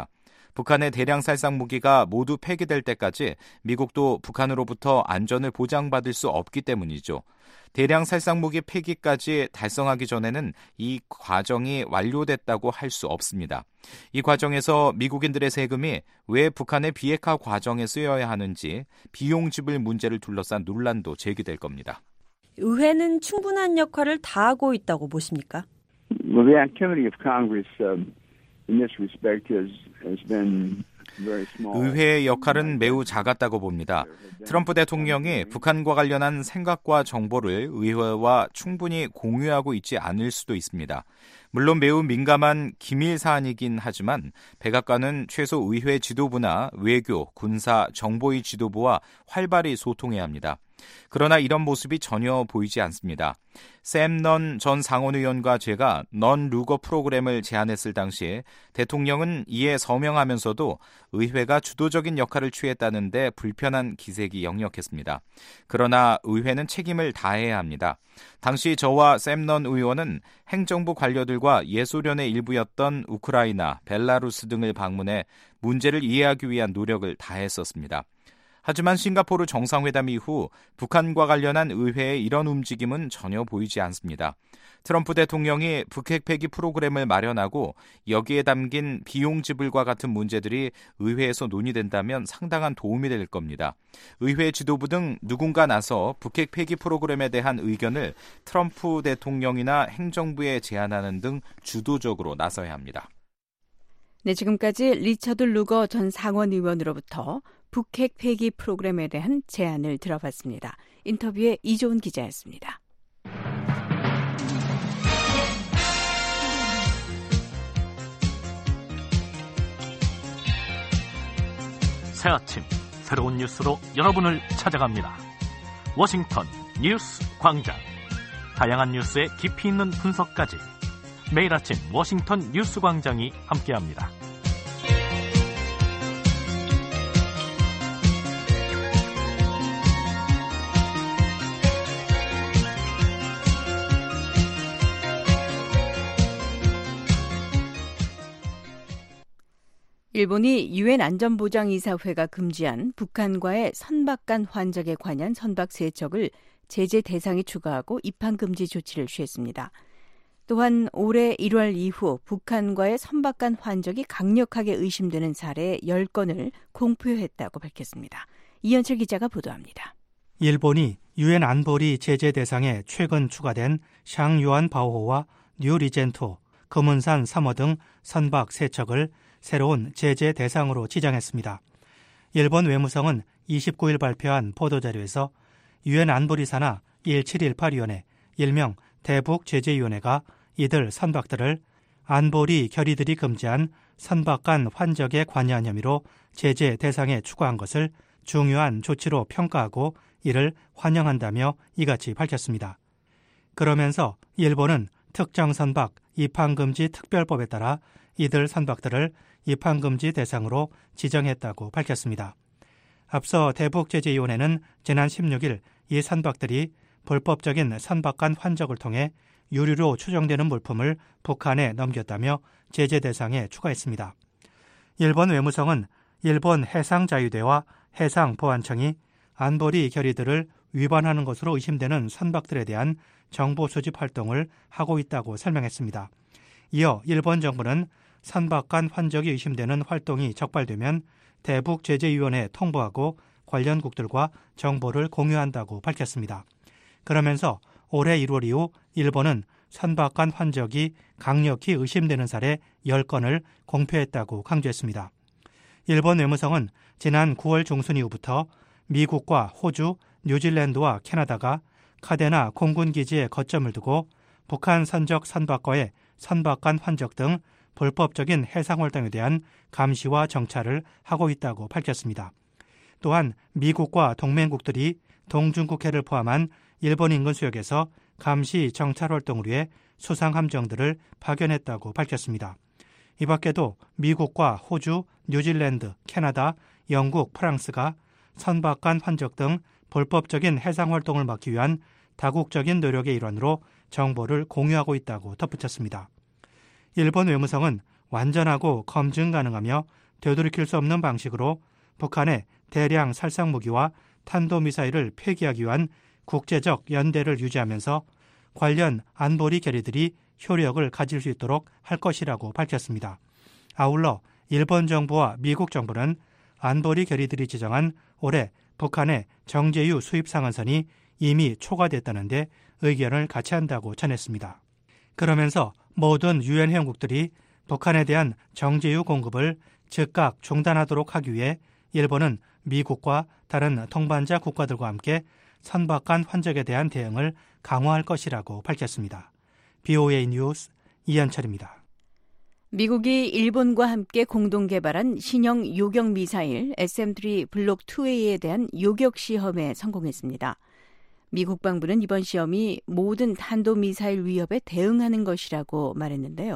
Speaker 16: 북한의 대량 살상 무기가 모두 폐기될 때까지 미국도 북한으로부터 안전을 보장받을 수 없기 때문이죠. 대량 살상 무기 폐기까지 달성하기 전에는 이 과정이 완료됐다고 할 수 없습니다. 이 과정에서 미국인들의 세금이 왜 북한의 비핵화 과정에 쓰여야 하는지 비용 지불 문제를 둘러싼 논란도 제기될 겁니다.
Speaker 10: 의회는 충분한 역할을 다하고 있다고 보십니까?
Speaker 15: Well, the activity of Congress um, in this respect has, has been very small.
Speaker 16: 의회의 역할은 매우 작았다고 봅니다. 트럼프 대통령이 북한과 관련한 생각과 정보를 의회와 충분히 공유하고 있지 않을 수도 있습니다. 물론 매우 민감한 기밀 사안이긴 하지만 백악관은 최소 의회 지도부나 외교, 군사, 정보위 지도부와 활발히 소통해야 합니다. 그러나 이런 모습이 전혀 보이지 않습니다. 샘 넌 전 상원의원과 제가 넌 루거 프로그램을 제안했을 당시에 대통령은 이에 서명하면서도 의회가 주도적인 역할을 취했다는데 불편한 기색이 역력했습니다. 그러나 의회는 책임을 다해야 합니다. 당시 저와 샘 넌 의원은 행정부 관료들과 예소련의 일부였던 우크라이나, 벨라루스 등을 방문해 문제를 이해하기 위한 노력을 다했었습니다. 하지만 싱가포르 정상회담 이후 북한과 관련한 의회의 이런 움직임은 전혀 보이지 않습니다. 트럼프 대통령이 북핵 폐기 프로그램을 마련하고 여기에 담긴 비용 지불과 같은 문제들이 의회에서 논의된다면 상당한 도움이 될 겁니다. 의회 지도부 등 누군가 나서 북핵 폐기 프로그램에 대한 의견을 트럼프 대통령이나 행정부에 제안하는 등 주도적으로 나서야 합니다.
Speaker 4: 네, 지금까지 리처드 루거 전 상원의원으로부터 북핵 폐기 프로그램에 대한 제안을 들어봤습니다. 인터뷰에 이조은 기자였습니다.
Speaker 17: 새 아침 새로운 뉴스로 여러분을 찾아갑니다. 워싱턴 뉴스 광장. 다양한 뉴스의 깊이 있는 분석까지 매일 아침 워싱턴 뉴스 광장이 함께합니다.
Speaker 4: 일본이 유엔 안전보장이사회가 금지한 북한과의 선박 간 환적에 관한 선박 세 척을 제재 대상에 추가하고 입항 금지 조치를 취했습니다. 또한 올해 일월 이후 북한과의 선박 간 환적이 강력하게 의심되는 사례 열 건을 공표했다고 밝혔습니다. 이현철 기자가 보도합니다.
Speaker 9: 일본이 유엔 안보리 제재 대상에 최근 추가된 샹유안 바오호와 뉴 리젠토, 금운산 삼 호 등 선박 세 척을 새로운 제재 대상으로 지정했습니다. 일본 외무성은 이십구 일 발표한 보도자료에서 유엔 안보리사나 천칠백십팔 위원회, 일명 대북제재위원회가 이들 선박들을 안보리 결의들이 금지한 선박 간 환적에 관여한 혐의로 제재 대상에 추가한 것을 중요한 조치로 평가하고 이를 환영한다며 이같이 밝혔습니다. 그러면서 일본은 특정 선박 입항금지 특별법에 따라 이들 선박들을 입항금지 대상으로 지정했다고 밝혔습니다. 앞서 대북제재위원회는 지난 십육 일 이 선박들이 불법적인 선박 간 환적을 통해 유류로 추정되는 물품을 북한에 넘겼다며 제재 대상에 추가했습니다. 일본 외무성은 일본 해상자유대와 해상보안청이 안보리 결의들을 위반하는 것으로 의심되는 선박들에 대한 정보 수집 활동을 하고 있다고 설명했습니다. 이어 일본 정부는 선박 간 환적이 의심되는 활동이 적발되면 대북제재위원회에 통보하고 관련국들과 정보를 공유한다고 밝혔습니다. 그러면서 올해 일월 이후 일본은 선박 간 환적이 강력히 의심되는 사례 열 건을 공표했다고 강조했습니다. 일본 외무성은 지난 구월 중순 이후부터 미국과 호주, 뉴질랜드와 캐나다가 카데나 공군기지에 거점을 두고 북한 선적 선박과의 선박 간 환적 등 불법적인 해상활동에 대한 감시와 정찰을 하고 있다고 밝혔습니다. 또한 미국과 동맹국들이 동중국해를 포함한 일본 인근 수역에서 감시 정찰 활동을 위해 수상함정들을 파견했다고 밝혔습니다. 이 밖에도 미국과 호주, 뉴질랜드, 캐나다, 영국, 프랑스가 선박 간 환적 등 불법적인 해상활동을 막기 위한 다국적인 노력의 일환으로 정보를 공유하고 있다고 덧붙였습니다. 일본 외무성은 완전하고 검증 가능하며 되돌이킬 수 없는 방식으로 북한의 대량 살상무기와 탄도미사일을 폐기하기 위한 국제적 연대를 유지하면서 관련 안보리 결의들이 효력을 가질 수 있도록 할 것이라고 밝혔습니다. 아울러 일본 정부와 미국 정부는 안보리 결의들이 지정한 올해 북한의 정제유 수입 상한선이 이미 초과됐다는데 의견을 같이 한다고 전했습니다. 그러면서 모든 유엔 회원국들이 북한에 대한 정제유 공급을 즉각 중단하도록 하기 위해 일본은 미국과 다른 동반자 국가들과 함께 선박간 환적에 대한 대응을 강화할 것이라고 밝혔습니다. 비오에이 뉴스 이현철입니다.
Speaker 4: 미국이 일본과 함께 공동 개발한 신형 요격 미사일 에스엠 쓰리 블록 투 에이에 대한 요격 시험에 성공했습니다. 미국 방부는 이번 시험이 모든 탄도미사일 위협에 대응하는 것이라고 말했는데요.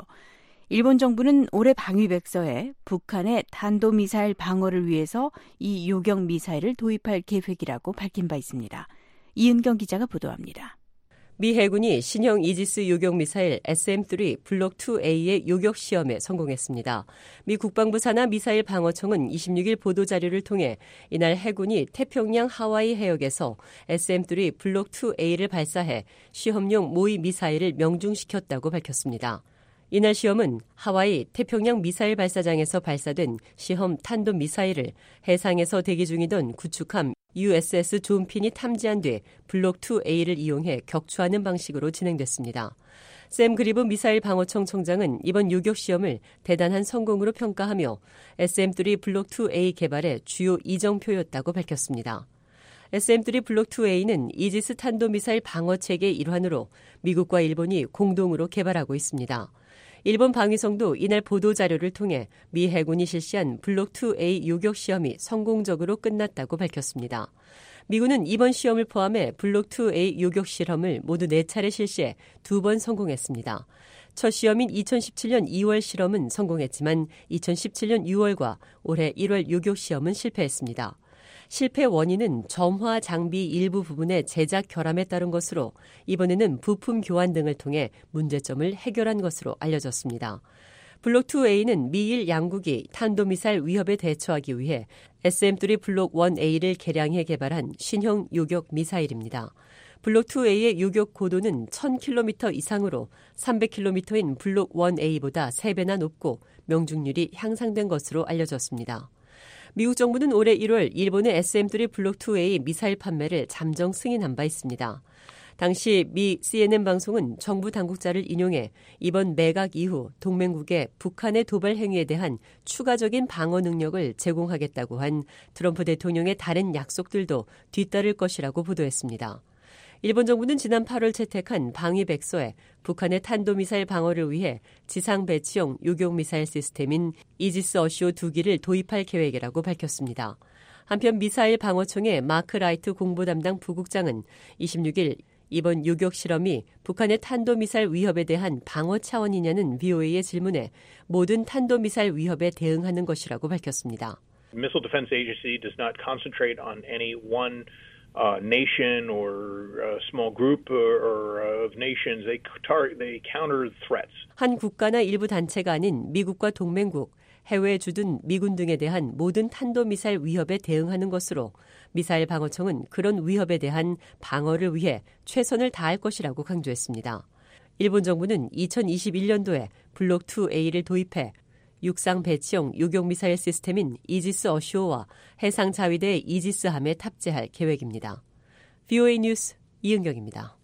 Speaker 4: 일본 정부는 올해 방위백서에 북한의 탄도미사일 방어를 위해서 이 요격 미사일을 도입할 계획이라고 밝힌 바 있습니다. 이은경 기자가 보도합니다.
Speaker 18: 미 해군이 신형 이지스 요격 미사일 에스엠 쓰리 블록 투 에이의 요격 시험에 성공했습니다. 미 국방부 산하 미사일 방어청은 이십육 일 보도자료를 통해 이날 해군이 태평양 하와이 해역에서 에스엠 쓰리 블록 투 에이를 발사해 시험용 모의 미사일을 명중시켰다고 밝혔습니다. 이날 시험은 하와이 태평양 미사일 발사장에서 발사된 시험 탄도미사일을 해상에서 대기 중이던 구축함 유에스에스 존핀이 탐지한 뒤 블록 투 에이를 이용해 격추하는 방식으로 진행됐습니다. 샘 그리브 미사일 방어청 청장은 이번 요격 시험을 대단한 성공으로 평가하며 에스엠 쓰리 블록 투 에이 개발의 주요 이정표였다고 밝혔습니다. 에스엠 쓰리 블록 투 에이는 이지스 탄도미사일 방어체계의 일환으로 미국과 일본이 공동으로 개발하고 있습니다. 일본 방위성도 이날 보도자료를 통해 미 해군이 실시한 블록 투 에이 요격 시험이 성공적으로 끝났다고 밝혔습니다. 미군은 이번 시험을 포함해 블록 투 에이 요격 실험을 모두 네 차례 실시해 두 번 성공했습니다. 첫 시험인 이천십칠 년 이월 실험은 성공했지만 이천십칠 년 유월과 올해 일월 요격 시험은 실패했습니다. 실패 원인은 점화 장비 일부 부분의 제작 결함에 따른 것으로 이번에는 부품 교환 등을 통해 문제점을 해결한 것으로 알려졌습니다. 블록 투 에이는 미일 양국이 탄도미사일 위협에 대처하기 위해 에스엠 쓰리 블록 원 에이를 개량해 개발한 신형 요격 미사일입니다. 블록 투 에이의 요격 고도는 천 킬로미터 이상으로 삼백 킬로미터인 블록 원 에이보다 세 배나 높고 명중률이 향상된 것으로 알려졌습니다. 미국 정부는 올해 일월 일본의 에스엠 쓰리 블록 투 에이 미사일 판매를 잠정 승인한 바 있습니다. 당시 미 씨엔엔 방송은 정부 당국자를 인용해 이번 매각 이후 동맹국의 북한의 도발 행위에 대한 추가적인 방어 능력을 제공하겠다고 한 트럼프 대통령의 다른 약속들도 뒤따를 것이라고 보도했습니다. 일본 정부는 지난 팔월 채택한 방위백서에 북한의 탄도미사일 방어를 위해 지상 배치용 요격미사일 시스템인 이지스 어쇼 두 기를 도입할 계획이라고 밝혔습니다. 한편 미사일 방어청의 마크 라이트 공보담당 부국장은 이십육 일 이번 요격 실험이 북한의 탄도미사일 위협에 대한 방어 차원이냐는 비오에이의 질문에 모든 탄도미사일 위협에 대응하는 것이라고 밝혔습니다.
Speaker 19: Missile Defense Agency does not concentrate on any one Uh, nation or a small group or, or of nations. They target, they counter threats.
Speaker 18: 한 국가나 일부 단체가 아닌 미국과 동맹국, 해외에 주둔 미군 등에 대한 모든 탄도미사일 위협에 대응하는 것으로 미사일 방어청은 그런 위협에 대한 방어를 위해 최선을 다할 것이라고 강조했습니다. 일본 정부는 이천이십일 년도에 블록 투 에이를 도입해 육상 배치용 요격미사일 시스템인 이지스 어쇼와 해상 자위대 이지스함에 탑재할 계획입니다. 비오에이 뉴스 이은경입니다.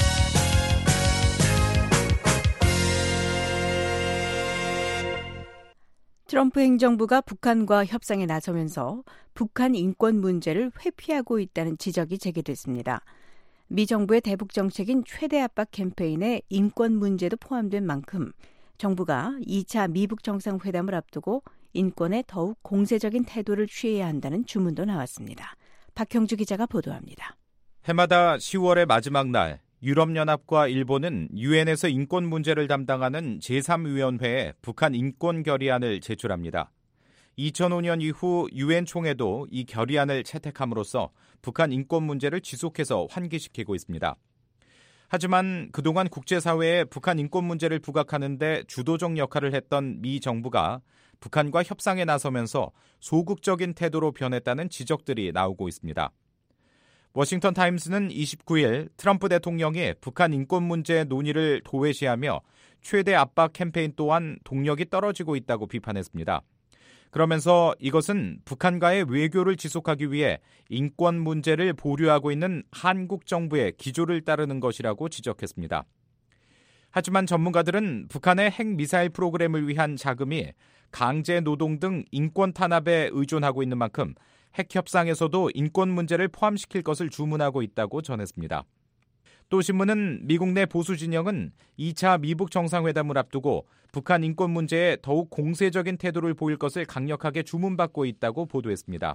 Speaker 4: 트럼프 행정부가 북한과 협상에 나서면서 북한 인권 문제를 회피하고 있다는 지적이 제기됐습니다. 미 정부의 대북 정책인 최대 압박 캠페인에 인권 문제도 포함된 만큼 정부가 이 차 미북 정상회담을 앞두고 인권에 더욱 공세적인 태도를 취해야 한다는 주문도 나왔습니다. 박형주 기자가 보도합니다.
Speaker 16: 해마다 시월의 마지막 날 유럽연합과 일본은 유엔에서 인권 문제를 담당하는 제삼 위원회에 북한 인권 결의안을 제출합니다. 이천오 년 이후 유엔 총회도 이 결의안을 채택함으로써 북한 인권 문제를 지속해서 환기시키고 있습니다. 하지만 그동안 국제사회에 북한 인권 문제를 부각하는 데 주도적 역할을 했던 미 정부가 북한과 협상에 나서면서 소극적인 태도로 변했다는 지적들이 나오고 있습니다. 워싱턴 타임스는 이십구일 트럼프 대통령이 북한 인권 문제 논의를 도외시하며 최대 압박 캠페인 또한 동력이 떨어지고 있다고 비판했습니다. 그러면서 이것은 북한과의 외교를 지속하기 위해 인권 문제를 보류하고 있는 한국 정부의 기조를 따르는 것이라고 지적했습니다. 하지만 전문가들은 북한의 핵미사일 프로그램을 위한 자금이 강제 노동 등 인권 탄압에 의존하고 있는 만큼 핵 협상에서도 인권 문제를 포함시킬 것을 주문하고 있다고 전했습니다. 또 신문은 미국 내 보수 진영은 이 차 미북 정상회담을 앞두고 북한 인권 문제에 더욱 공세적인 태도를 보일 것을 강력하게 주문받고 있다고 보도했습니다.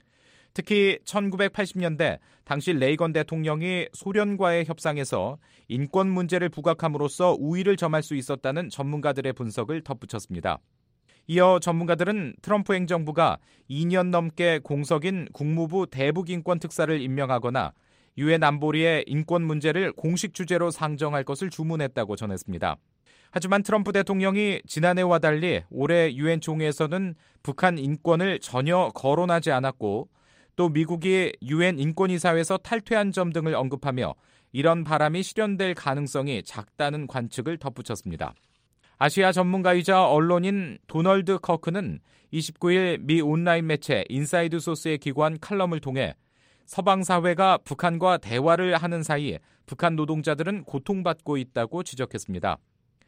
Speaker 16: 특히 천구백팔십 년대 당시 레이건 대통령이 소련과의 협상에서 인권 문제를 부각함으로써 우위를 점할 수 있었다는 전문가들의 분석을 덧붙였습니다. 이어 전문가들은 트럼프 행정부가 이 년 넘게 공석인 국무부 대북인권 특사를 임명하거나 유엔 안보리의 인권 문제를 공식 주제로 상정할 것을 주문했다고 전했습니다. 하지만 트럼프 대통령이 지난해와 달리 올해 유엔 총회에서는 북한 인권을 전혀 거론하지 않았고 또 미국이 유엔 인권이사회에서 탈퇴한 점 등을 언급하며 이런 바람이 실현될 가능성이 작다는 관측을 덧붙였습니다. 아시아 전문가이자 언론인 도널드 커크는 이십구일 미 온라인 매체 인사이드 소스에 기고한 칼럼을 통해 서방 사회가 북한과 대화를 하는 사이 북한 노동자들은 고통받고 있다고 지적했습니다.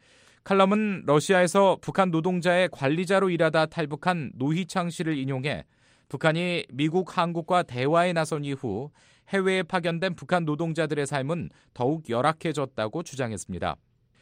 Speaker 16: 칼럼은 러시아에서 북한 노동자의 관리자로 일하다 탈북한 노희창 씨를 인용해 북한이 미국, 한국과 대화에 나선 이후 해외에 파견된 북한 노동자들의 삶은 더욱 열악해졌다고 주장했습니다.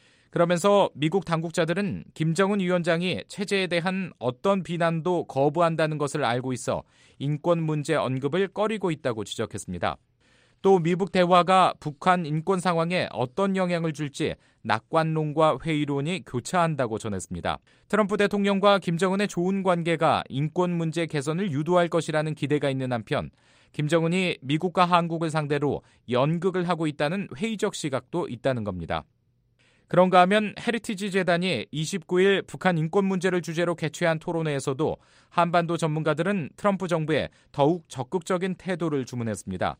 Speaker 16: 그러면서 미국 당국자들은 김정은 위원장이 체제에 대한 어떤 비난도 거부한다는 것을 알고 있어 인권 문제 언급을 꺼리고 있다고 지적했습니다. 또 미북 대화가 북한 인권 상황에 어떤 영향을 줄지 낙관론과 회의론이 교차한다고 전했습니다. 트럼프 대통령과 김정은의 좋은 관계가 인권 문제 개선을 유도할 것이라는 기대가 있는 한편 김정은이 미국과 한국을 상대로 연극을 하고 있다는 회의적 시각도 있다는 겁니다. 그런가 하면 헤리티지 재단이 이십구일 북한 인권 문제를 주제로 개최한 토론회에서도 한반도 전문가들은 트럼프 정부에 더욱 적극적인 태도를 주문했습니다.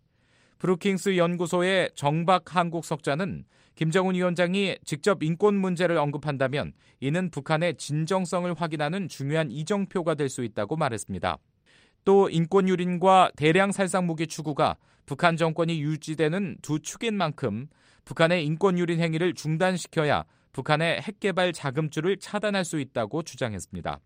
Speaker 16: 브루킹스 연구소의 정박 한국 석자는 김정은 위원장이 직접 인권 문제를 언급한다면 이는 북한의 진정성을 확인하는 중요한 이정표가 될 수 있다고 말했습니다. 또 인권 유린과 대량 살상 무기 추구가 북한 정권이 유지되는 두 축인 만큼 북한의 인권 유린 행위를 중단시켜야 북한의 핵개발 자금줄을 차단할 수 있다고 주장했습니다.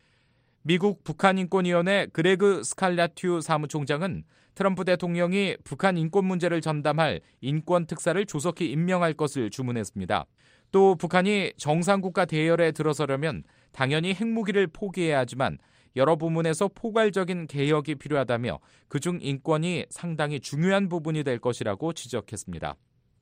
Speaker 16: 미국 북한인권위원회 그레그 스칼라튜 사무총장은 트럼프 대통령이 북한 인권 문제를 전담할 인권 특사를 조속히 임명할 것을 주문했습니다. 또 북한이 정상국가 대열에 들어서려면 당연히 핵무기를 포기해야 하지만 여러 부문에서 포괄적인 개혁이 필요하다며 그중 인권이 상당히 중요한 부분이 될 것이라고 지적했습니다.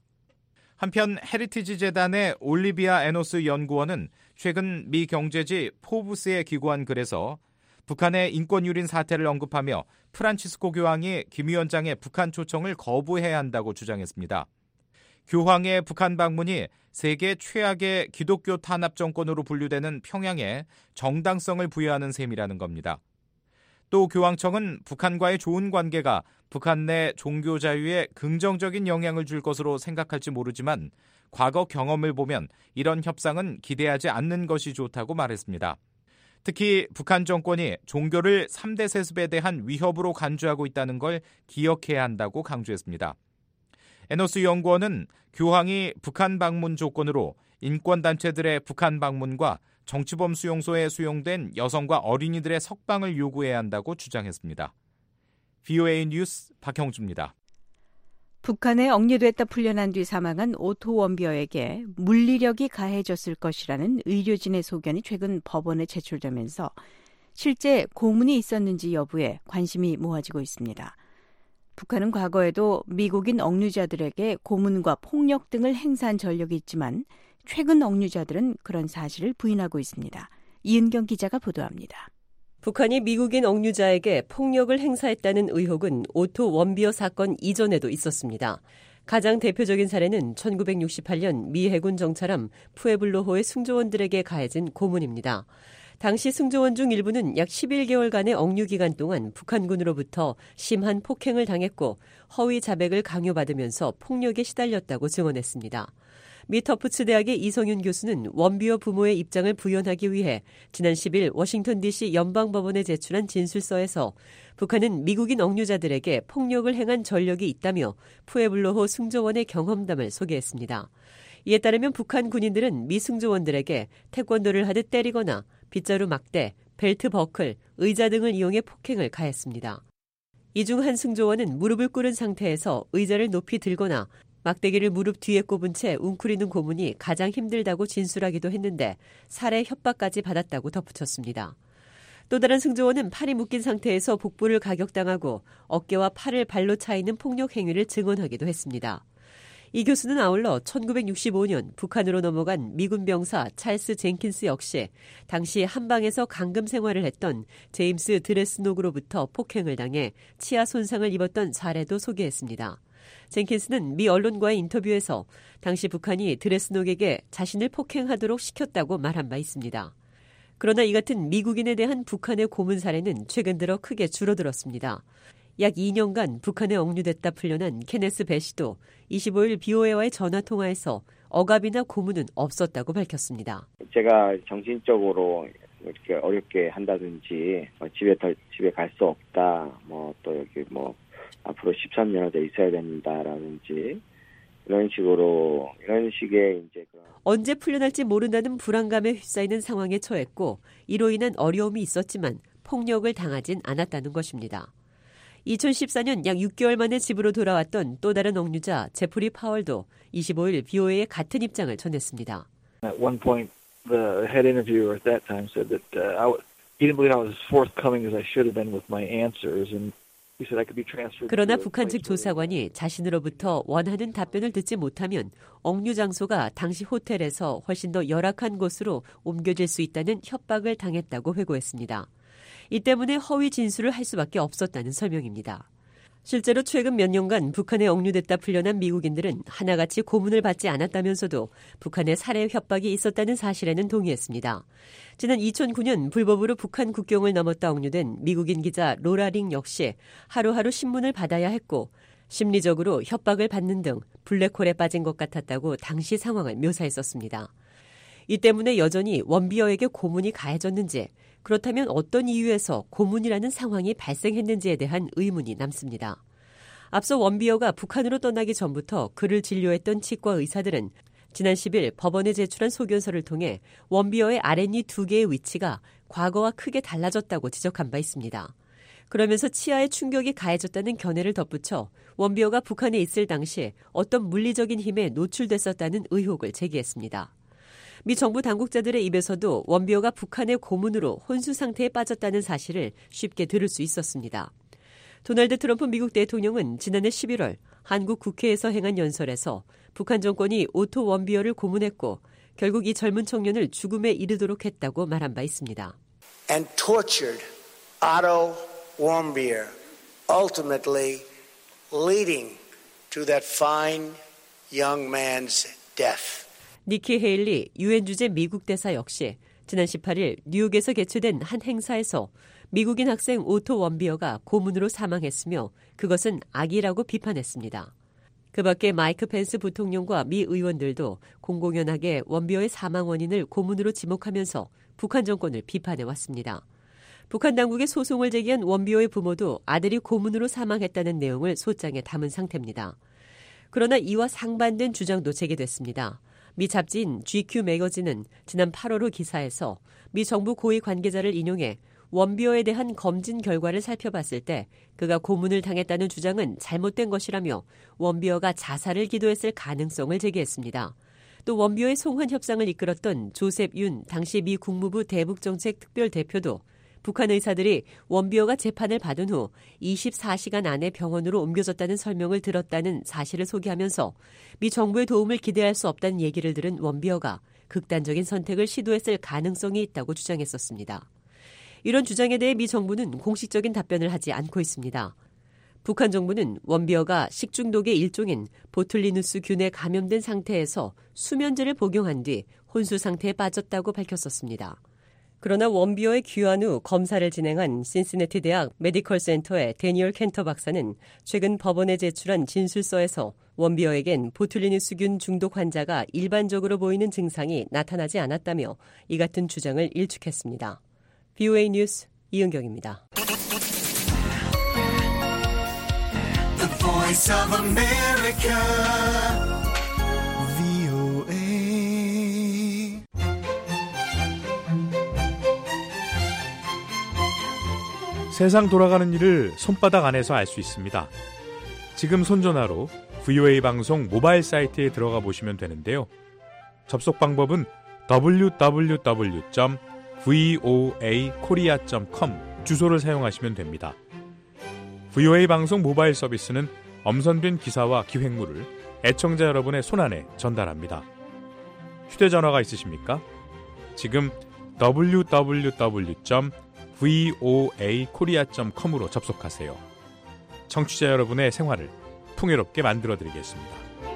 Speaker 16: 한편 헤리티지 재단의 올리비아 에노스 연구원은 최근 미 경제지 포브스에 기고한 글에서 북한의 인권 유린 사태를 언급하며 프란치스코 교황이 김 위원장의 북한 초청을 거부해야 한다고 주장했습니다. 교황의 북한 방문이 세계 최악의 기독교 탄압 정권으로 분류되는 평양에 정당성을 부여하는 셈이라는 겁니다. 또 교황청은 북한과의 좋은 관계가 북한 내 종교 자유에 긍정적인 영향을 줄 것으로 생각할지 모르지만 과거 경험을 보면 이런 협상은 기대하지 않는 것이 좋다고 말했습니다. 특히 북한 정권이 종교를 삼 대 세습에 대한 위협으로 간주하고 있다는 걸 기억해야 한다고 강조했습니다. 에노스 연구원은 교황이 북한 방문 조건으로 인권단체들의 북한 방문과 정치범 수용소에 수용된 여성과 어린이들의 석방을 요구해야 한다고 주장했습니다. 브이오에이 뉴스 박형주입니다.
Speaker 4: 북한에 억류됐다 풀려난 뒤 사망한 오토 원비어에게 물리력이 가해졌을 것이라는 의료진의 소견이 최근 법원에 제출되면서 실제 고문이 있었는지 여부에 관심이 모아지고 있습니다. 북한은 과거에도 미국인 억류자들에게 고문과 폭력 등을 행사한 전력이 있지만 최근 억류자들은 그런 사실을 부인하고 있습니다. 이은경 기자가 보도합니다.
Speaker 18: 북한이 미국인 억류자에게 폭력을 행사했다는 의혹은 오토 원비어 사건 이전에도 있었습니다. 가장 대표적인 사례는 천구백육십팔 년 미 해군 정찰함 푸에블로호의 승조원들에게 가해진 고문입니다. 당시 승조원 중 일부는 약 십일 개월간의 억류 기간 동안 북한군으로부터 심한 폭행을 당했고 허위 자백을 강요받으면서 폭력에 시달렸다고 증언했습니다. 미 터프츠 대학의 이성윤 교수는 원비어 부모의 입장을 부연하기 위해 지난 십일 워싱턴 디씨 연방법원에 제출한 진술서에서 북한은 미국인 억류자들에게 폭력을 행한 전력이 있다며 푸에블로호 승조원의 경험담을 소개했습니다. 이에 따르면 북한 군인들은 미 승조원들에게 태권도를 하듯 때리거나 빗자루 막대, 벨트 버클, 의자 등을 이용해 폭행을 가했습니다. 이 중 한 승조원은 무릎을 꿇은 상태에서 의자를 높이 들거나 막대기를 무릎 뒤에 꼽은 채 웅크리는 고문이 가장 힘들다고 진술하기도 했는데 살해 협박까지 받았다고 덧붙였습니다. 또 다른 승조원은 팔이 묶인 상태에서 복부를 가격당하고 어깨와 팔을 발로 차이는 폭력 행위를 증언하기도 했습니다. 이 교수는 아울러 천구백육십오 년 북한으로 넘어간 미군 병사 찰스 젠킨스 역시 당시 한방에서 강금 생활을 했던 제임스 드레스녹으로부터 폭행을 당해 치아 손상을 입었던 사례도 소개했습니다. 젠킨스는 미 언론과의 인터뷰에서 당시 북한이 드레스녹에게 자신을 폭행하도록 시켰다고 말한 바 있습니다. 그러나 이 같은 미국인에 대한 북한의 고문 사례는 최근 들어 크게 줄어들었습니다. 약 이 년간 북한에 억류됐다 풀려난 케네스 배시도 이십오 일 비오에이와의 전화통화에서 억압이나 고문은 없었다고 밝혔습니다.
Speaker 20: 제가 정신적으로 이렇게 어렵게 한다든지 집에 더 집에 갈 수 없다, 뭐 또 여기 뭐 앞으로 십삼 년을 더 있어야 된다라든지 이런 식으로 이런 식의 이제 그런
Speaker 18: 언제 풀려날지 모른다는 불안감에 휩싸이는 상황에 처했고 이로 인한 어려움이 있었지만 폭력을 당하진 않았다는 것입니다. 이천십사 년 약 육 개월 만에 집으로 돌아왔던 또 다른 억류자 제프리 파월도 이십오 일 비오에이에 같은 입장을 전했습니다.
Speaker 21: At one point, the head interviewer at that time said that uh, I w- he didn't believe I was as forthcoming as I should have been with my answers, and he said I could be transferred.
Speaker 18: 그러나 북한 측 조사관이 자신으로부터 원하는 답변을 듣지 못하면 억류 장소가 당시 호텔에서 훨씬 더 열악한 곳으로 옮겨질 수 있다는 협박을 당했다고 회고했습니다. 이 때문에 허위 진술을 할 수밖에 없었다는 설명입니다. 실제로 최근 몇 년간 북한에 억류됐다 풀려난 미국인들은 하나같이 고문을 받지 않았다면서도 북한의 살해 협박이 있었다는 사실에는 동의했습니다. 지난 이천구 년 불법으로 북한 국경을 넘었다 억류된 미국인 기자 로라 링 역시 하루하루 신문을 받아야 했고 심리적으로 협박을 받는 등 블랙홀에 빠진 것 같았다고 당시 상황을 묘사했었습니다. 이 때문에 여전히 원비어에게 고문이 가해졌는지 그렇다면 어떤 이유에서 고문이라는 상황이 발생했는지에 대한 의문이 남습니다. 앞서 원비어가 북한으로 떠나기 전부터 그를 진료했던 치과 의사들은 지난 십일 법원에 제출한 소견서를 통해 원비어의 아랫니 두 개의 위치가 과거와 크게 달라졌다고 지적한 바 있습니다. 그러면서 치아에 충격이 가해졌다는 견해를 덧붙여 원비어가 북한에 있을 당시 어떤 물리적인 힘에 노출됐었다는 의혹을 제기했습니다. 미 정부 당국자들의 입에서도 원비어가 북한의 고문으로 혼수 상태에 빠졌다는 사실을 쉽게 들을 수 있었습니다. 도널드 트럼프 미국 대통령은 지난해 십일월 한국 국회에서 행한 연설에서 북한 정권이 오토 원비어를 고문했고 결국 이 젊은 청년을 죽음에 이르도록 했다고 말한 바 있습니다.
Speaker 22: And tortured Otto Warmbier, ultimately leading to that fine young man's death.
Speaker 18: 니키 헤일리 유엔 주재 미국 대사 역시 지난 십팔 일 뉴욕에서 개최된 한 행사에서 미국인 학생 오토 원비어가 고문으로 사망했으며 그것은 악이라고 비판했습니다. 그 밖에 마이크 펜스 부통령과 미 의원들도 공공연하게 원비어의 사망 원인을 고문으로 지목하면서 북한 정권을 비판해왔습니다. 북한 당국의 소송을 제기한 원비어의 부모도 아들이 고문으로 사망했다는 내용을 소장에 담은 상태입니다. 그러나 이와 상반된 주장도 제기됐습니다. 미 잡지인 지큐 매거진은 지난 팔월호 기사에서 미 정부 고위 관계자를 인용해 원비어에 대한 검진 결과를 살펴봤을 때 그가 고문을 당했다는 주장은 잘못된 것이라며 원비어가 자살을 기도했을 가능성을 제기했습니다. 또 원비어의 송환 협상을 이끌었던 조셉 윤 당시 미 국무부 대북정책 특별대표도 북한 의사들이 원비어가 재판을 받은 후 이십사 시간 안에 병원으로 옮겨졌다는 설명을 들었다는 사실을 소개하면서 미 정부의 도움을 기대할 수 없다는 얘기를 들은 원비어가 극단적인 선택을 시도했을 가능성이 있다고 주장했었습니다. 이런 주장에 대해 미 정부는 공식적인 답변을 하지 않고 있습니다. 북한 정부는 원비어가 식중독의 일종인 보툴리누스균에 감염된 상태에서 수면제를 복용한 뒤 혼수 상태에 빠졌다고 밝혔었습니다. 그러나 원비어에 귀환 후 검사를 진행한 신시내티 대학 메디컬 센터의 데니얼 켄터 박사는 최근 법원에 제출한 진술서에서 원비어에겐 보툴리누스균 중독 환자가 일반적으로 보이는 증상이 나타나지 않았다며 이 같은 주장을 일축했습니다. 브이오에이 뉴스 이은경입니다.
Speaker 1: The Voice of America, 브이오에이.
Speaker 2: 세상 돌아가는 일을 손바닥 안에서 알 수 있습니다. 지금 손전화로 브이오에이 방송 모바일 사이트에 들어가 보시면 되는데요. 접속 방법은 더블유 더블유 더블유 점 브이오에이 코리아 점 컴 주소를 사용하시면 됩니다. 브이오에이 방송 모바일 서비스는 엄선된 기사와 기획물을 애청자 여러분의 손안에 전달합니다. 휴대전화가 있으십니까? 지금 더블유 더블유 더블유 점 브이오에이 코리아 점 컴으로 접속하세요. 청취자 여러분의 생활을 풍요롭게 만들어드리겠습니다.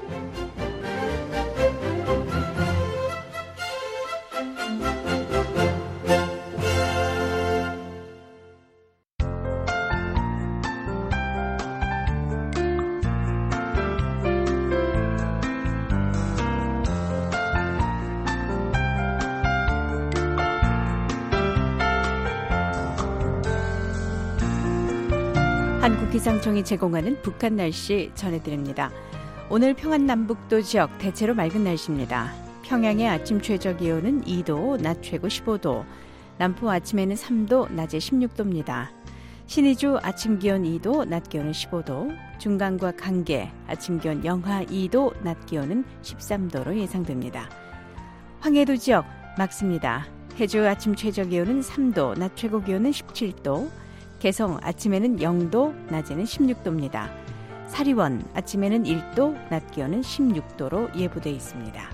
Speaker 4: 한국기상청이 제공하는 북한 날씨 전해드립니다. 오늘 평안남북도 지역 대체로 맑은 날씨입니다. 평양의 아침 최저 기온은 이 도, 낮 최고 십오 도, 남포 아침에는 삼 도, 낮에 십육 도입니다. 신의주 아침 기온 이 도, 낮 기온은 십오 도, 중강과 강계 아침 기온 영하 이 도, 낮 기온은 십삼 도로 예상됩니다. 황해도 지역 맑습니다. 해주 아침 최저 기온은 삼 도, 낮 최고 기온은 십칠 도, 개성 아침에는 영 도, 낮에는 십육 도입니다. 사리원 아침에는 일 도, 낮 기온은 십육 도로 예보돼 있습니다.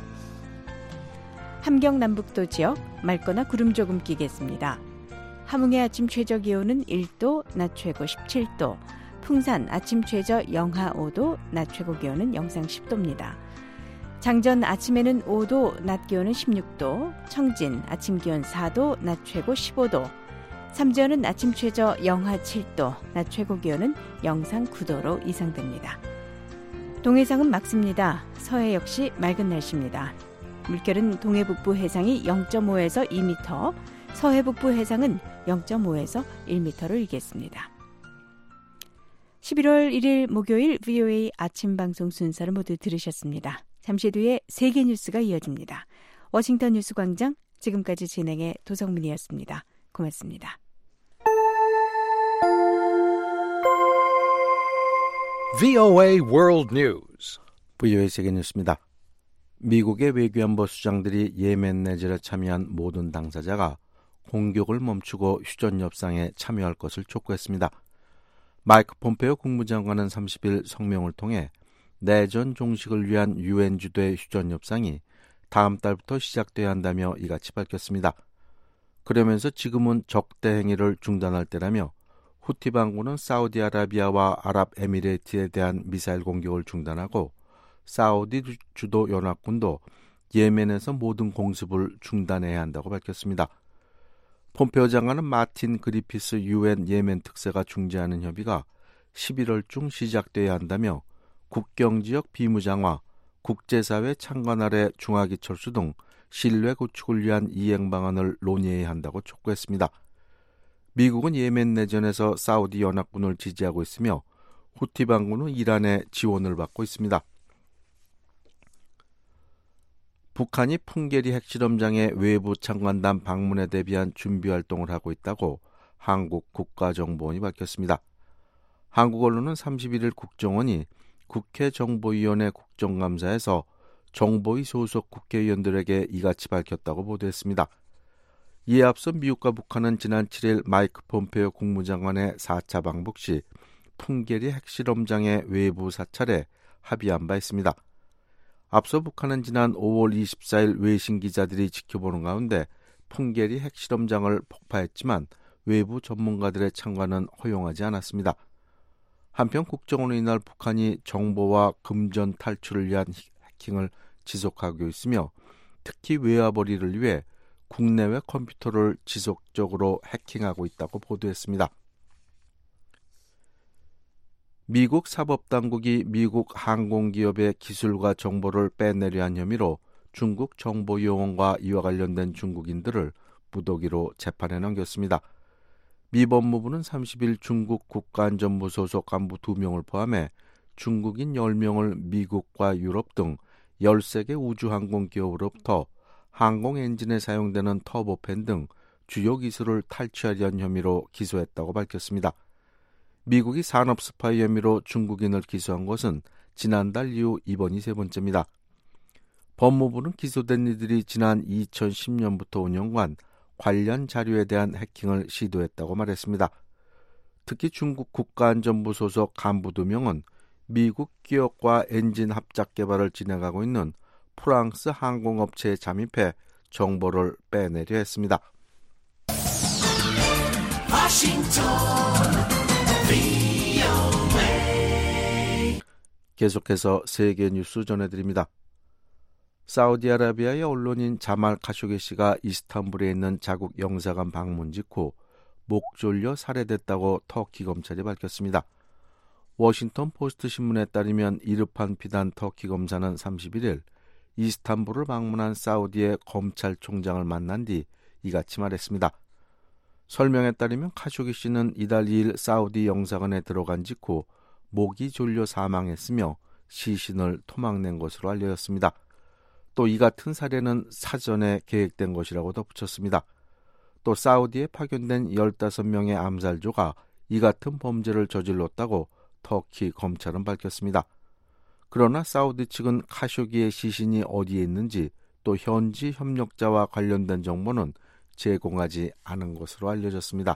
Speaker 4: 함경 남북도 지역 맑거나 구름 조금 끼겠습니다. 함흥의 아침 최저 기온은 일 도, 낮 최고 십칠 도, 풍산 아침 최저 영하 오 도, 낮 최고 기온은 영상 십 도입니다. 장전 아침에는 오 도, 낮 기온은 십육 도, 청진 아침 기온 사 도, 낮 최고 십오 도, 삼지연은 아침 최저 영하 칠 도, 낮 최고 기온은 영상 구 도로 예상됩니다. 동해상은 맑습니다. 서해 역시 맑은 날씨입니다. 물결은 동해북부 해상이 영 점 오에서 이 미터, 서해북부 해상은 영 점 오에서 일 미터로 일겠습니다. 십일월 일일 목요일 브이오에이 아침 방송 순서를 모두 들으셨습니다. 잠시 뒤에 세계 뉴스가 이어집니다. 워싱턴 뉴스 광장, 지금까지 진행의 도성민이었습니다. 고맙습니다.
Speaker 23: 브이오에이 World News. 브이오에이 세계 뉴스입니다. 미국의 외교안보 수장들이 예멘 내전에 참여한 모든 당사자가 공격을 멈추고 휴전 협상에 참여할 것을 촉구했습니다. 마이크 폼페오 국무장관은 삼십일 성명을 통해 내전 종식을 위한 유엔 주도의 휴전 협상이 다음 달부터 시작돼야 한다며 이같이 밝혔습니다. 그러면서 지금은 적대 행위를 중단할 때라며 후티 반군은 사우디아라비아와 아랍에미레이트에 대한 미사일 공격을 중단하고 사우디 주도 연합군도 예멘에서 모든 공습을 중단해야 한다고 밝혔습니다. 폼페오 장관은 마틴 그리피스 유엔 예멘 특사가 중재하는 협의가 십일월 중 시작돼야 한다며 국경지역 비무장화, 국제사회 창건 아래 중화기 철수 등 신뢰 구축을 위한 이행 방안을 논의해야 한다고 촉구했습니다. 미국은 예멘 내전에서 사우디 연합군을 지지하고 있으며 후티 반군은 이란의 지원을 받고 있습니다. 북한이 풍계리 핵실험장의 외부 참관단 방문에 대비한 준비 활동을 하고 있다고 한국 국가정보원이 밝혔습니다. 한국 언론은 삼십일일 국정원이 국회 정보위원회 국정감사에서 정보위 소속 국회의원들에게 이같이 밝혔다고 보도했습니다. 이에 앞서 미국과 북한은 지난 칠일 마이크 폼페오 국무장관의 사 차 방북 시 풍계리 핵실험장의 외부 사찰에 합의한 바 있습니다. 앞서 북한은 지난 오월 이십사일 외신 기자들이 지켜보는 가운데 풍계리 핵실험장을 폭파했지만 외부 전문가들의 참관은 허용하지 않았습니다. 한편 국정원은 이날 북한이 정보와 금전 탈출을 위한 해킹을 지속하고 있으며 특히 외화벌이를 위해 국내외 컴퓨터를 지속적으로 해킹하고 있다고 보도했습니다. 미국 사법당국이 미국 항공기업의 기술과 정보를 빼내려 한 혐의로 중국 정보요원과 이와 관련된 중국인들을 무더기로 재판에 넘겼습니다. 미 법무부는 삼십 일 중국 국가안전부 소속 간부 두 명을 포함해 중국인 열 명을 미국과 유럽 등 열세 개 우주항공기업으로부터 항공 엔진에 사용되는 터보팬 등 주요 기술을 탈취하려는 혐의로 기소했다고 밝혔습니다. 미국이 산업 스파이 혐의로 중국인을 기소한 것은 지난달 이후 이번이 세 번째입니다. 법무부는 기소된 이들이 지난 이천십 년부터 오 년간 관련 자료에 대한 해킹을 시도했다고 말했습니다. 특히 중국 국가안전부 소속 간부 두 명은 미국 기업과 엔진 합작 개발을 진행하고 있는 프랑스 항공업체에 잠입해 정보를 빼내려 했습니다. 계속해서 세계 뉴스 전해드립니다. 사우디아라비아의 언론인 자말 카쇼기 씨가 이스탄불에 있는 자국 영사관 방문 직후 목 졸려 살해됐다고 터키 검찰이 밝혔습니다. 워싱턴 포스트 신문에 따르면 이르판 피단 터키 검사는 삼십일 일 이스탄불을 방문한 사우디의 검찰총장을 만난 뒤 이같이 말했습니다. 설명에 따르면 카쇼기 씨는 이달 이 일 사우디 영사관에 들어간 직후 목이 졸려 사망했으며 시신을 토막낸 것으로 알려졌습니다. 또 이 같은 살해는 사전에 계획된 것이라고 덧붙였습니다. 또 사우디에 파견된 열다섯 명의 암살조가 이 같은 범죄를 저질렀다고 터키 검찰은 밝혔습니다. 그러나 사우디 측은 카쇼기의 시신이 어디에 있는지 또 현지 협력자와 관련된 정보는 제공하지 않은 것으로 알려졌습니다.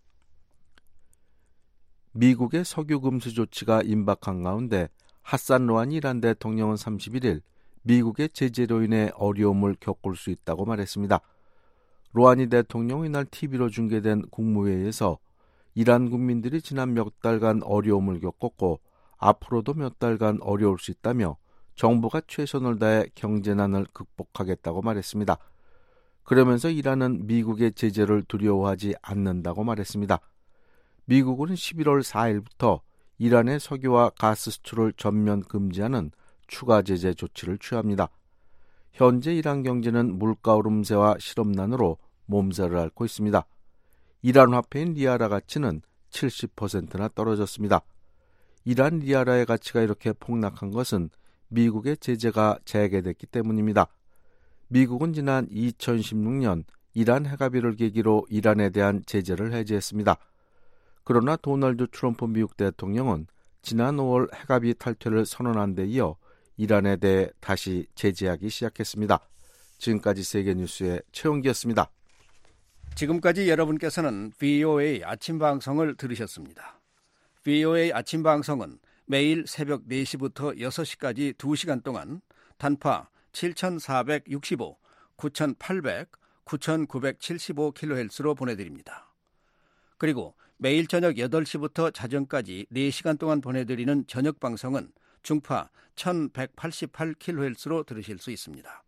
Speaker 23: 미국의 석유 금수 조치가 임박한 가운데 하산 로하니 이란 대통령은 삼십일 일 미국의 제재로 인해 어려움을 겪을 수 있다고 말했습니다. 로하니 대통령은 이날 티비로 중계된 국무회의에서 이란 국민들이 지난 몇 달간 어려움을 겪었고 앞으로도 몇 달간 어려울 수 있다며 정부가 최선을 다해 경제난을 극복하겠다고 말했습니다. 그러면서 이란은 미국의 제재를 두려워하지 않는다고 말했습니다. 미국은 십일월 사 일부터 이란의 석유와 가스 수출을 전면 금지하는 추가 제재 조치를 취합니다. 현재 이란 경제는 물가 오름세와 실업난으로 몸살을 앓고 있습니다. 이란 화폐인 리아라 가치는 칠십 퍼센트나 떨어졌습니다. 이란 리아라의 가치가 이렇게 폭락한 것은 미국의 제재가 재개됐기 때문입니다. 미국은 지난 이천십육 년 이란 핵합의를 계기로 이란에 대한 제재를 해제했습니다. 그러나 도널드 트럼프 미국 대통령은 지난 오월 핵합의 탈퇴를 선언한 데 이어 이란에 대해 다시 제재하기 시작했습니다. 지금까지 세계뉴스의 최용기였습니다.
Speaker 5: 지금까지 여러분께서는 브이오에이 아침 방송을 들으셨습니다. 브이오에이 아침 방송은 매일 새벽 네 시부터 여섯 시까지 두 시간 동안 단파 칠천사백육십오, 구천팔백, 구천구백칠십오 킬로헤르츠로 보내드립니다. 그리고 매일 저녁 여덟 시부터 자정까지 네 시간 동안 보내드리는 저녁 방송은 중파 천백팔십팔 킬로헤르츠로 들으실 수 있습니다.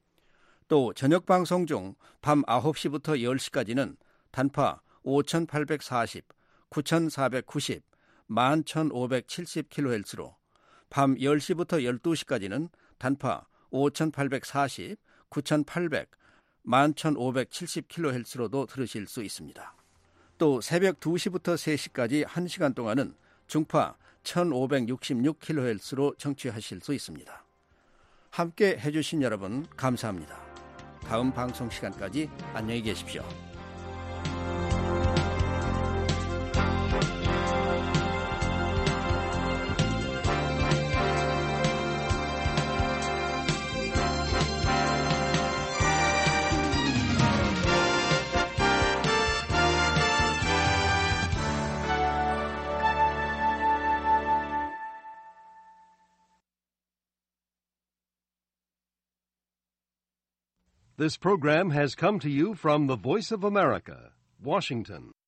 Speaker 5: 또 저녁 방송 중 밤 아홉 시부터 열 시까지는 단파 오천팔백사십, 구천사백구십, 만 천오백칠십 킬로헤르츠로 밤 열 시부터 열두 시까지는 단파 오천팔백사십, 구천팔백, 만 천오백칠십 킬로헤르츠로도 들으실 수 있습니다. 또 새벽 두 시부터 세 시까지 한 시간 동안은 중파 천오백육십육 킬로헤르츠로 청취하실 수 있습니다. 함께 해주신 여러분 감사합니다. 다음 방송 시간까지 안녕히 계십시오.
Speaker 6: This program has come to you from the Voice of America, Washington.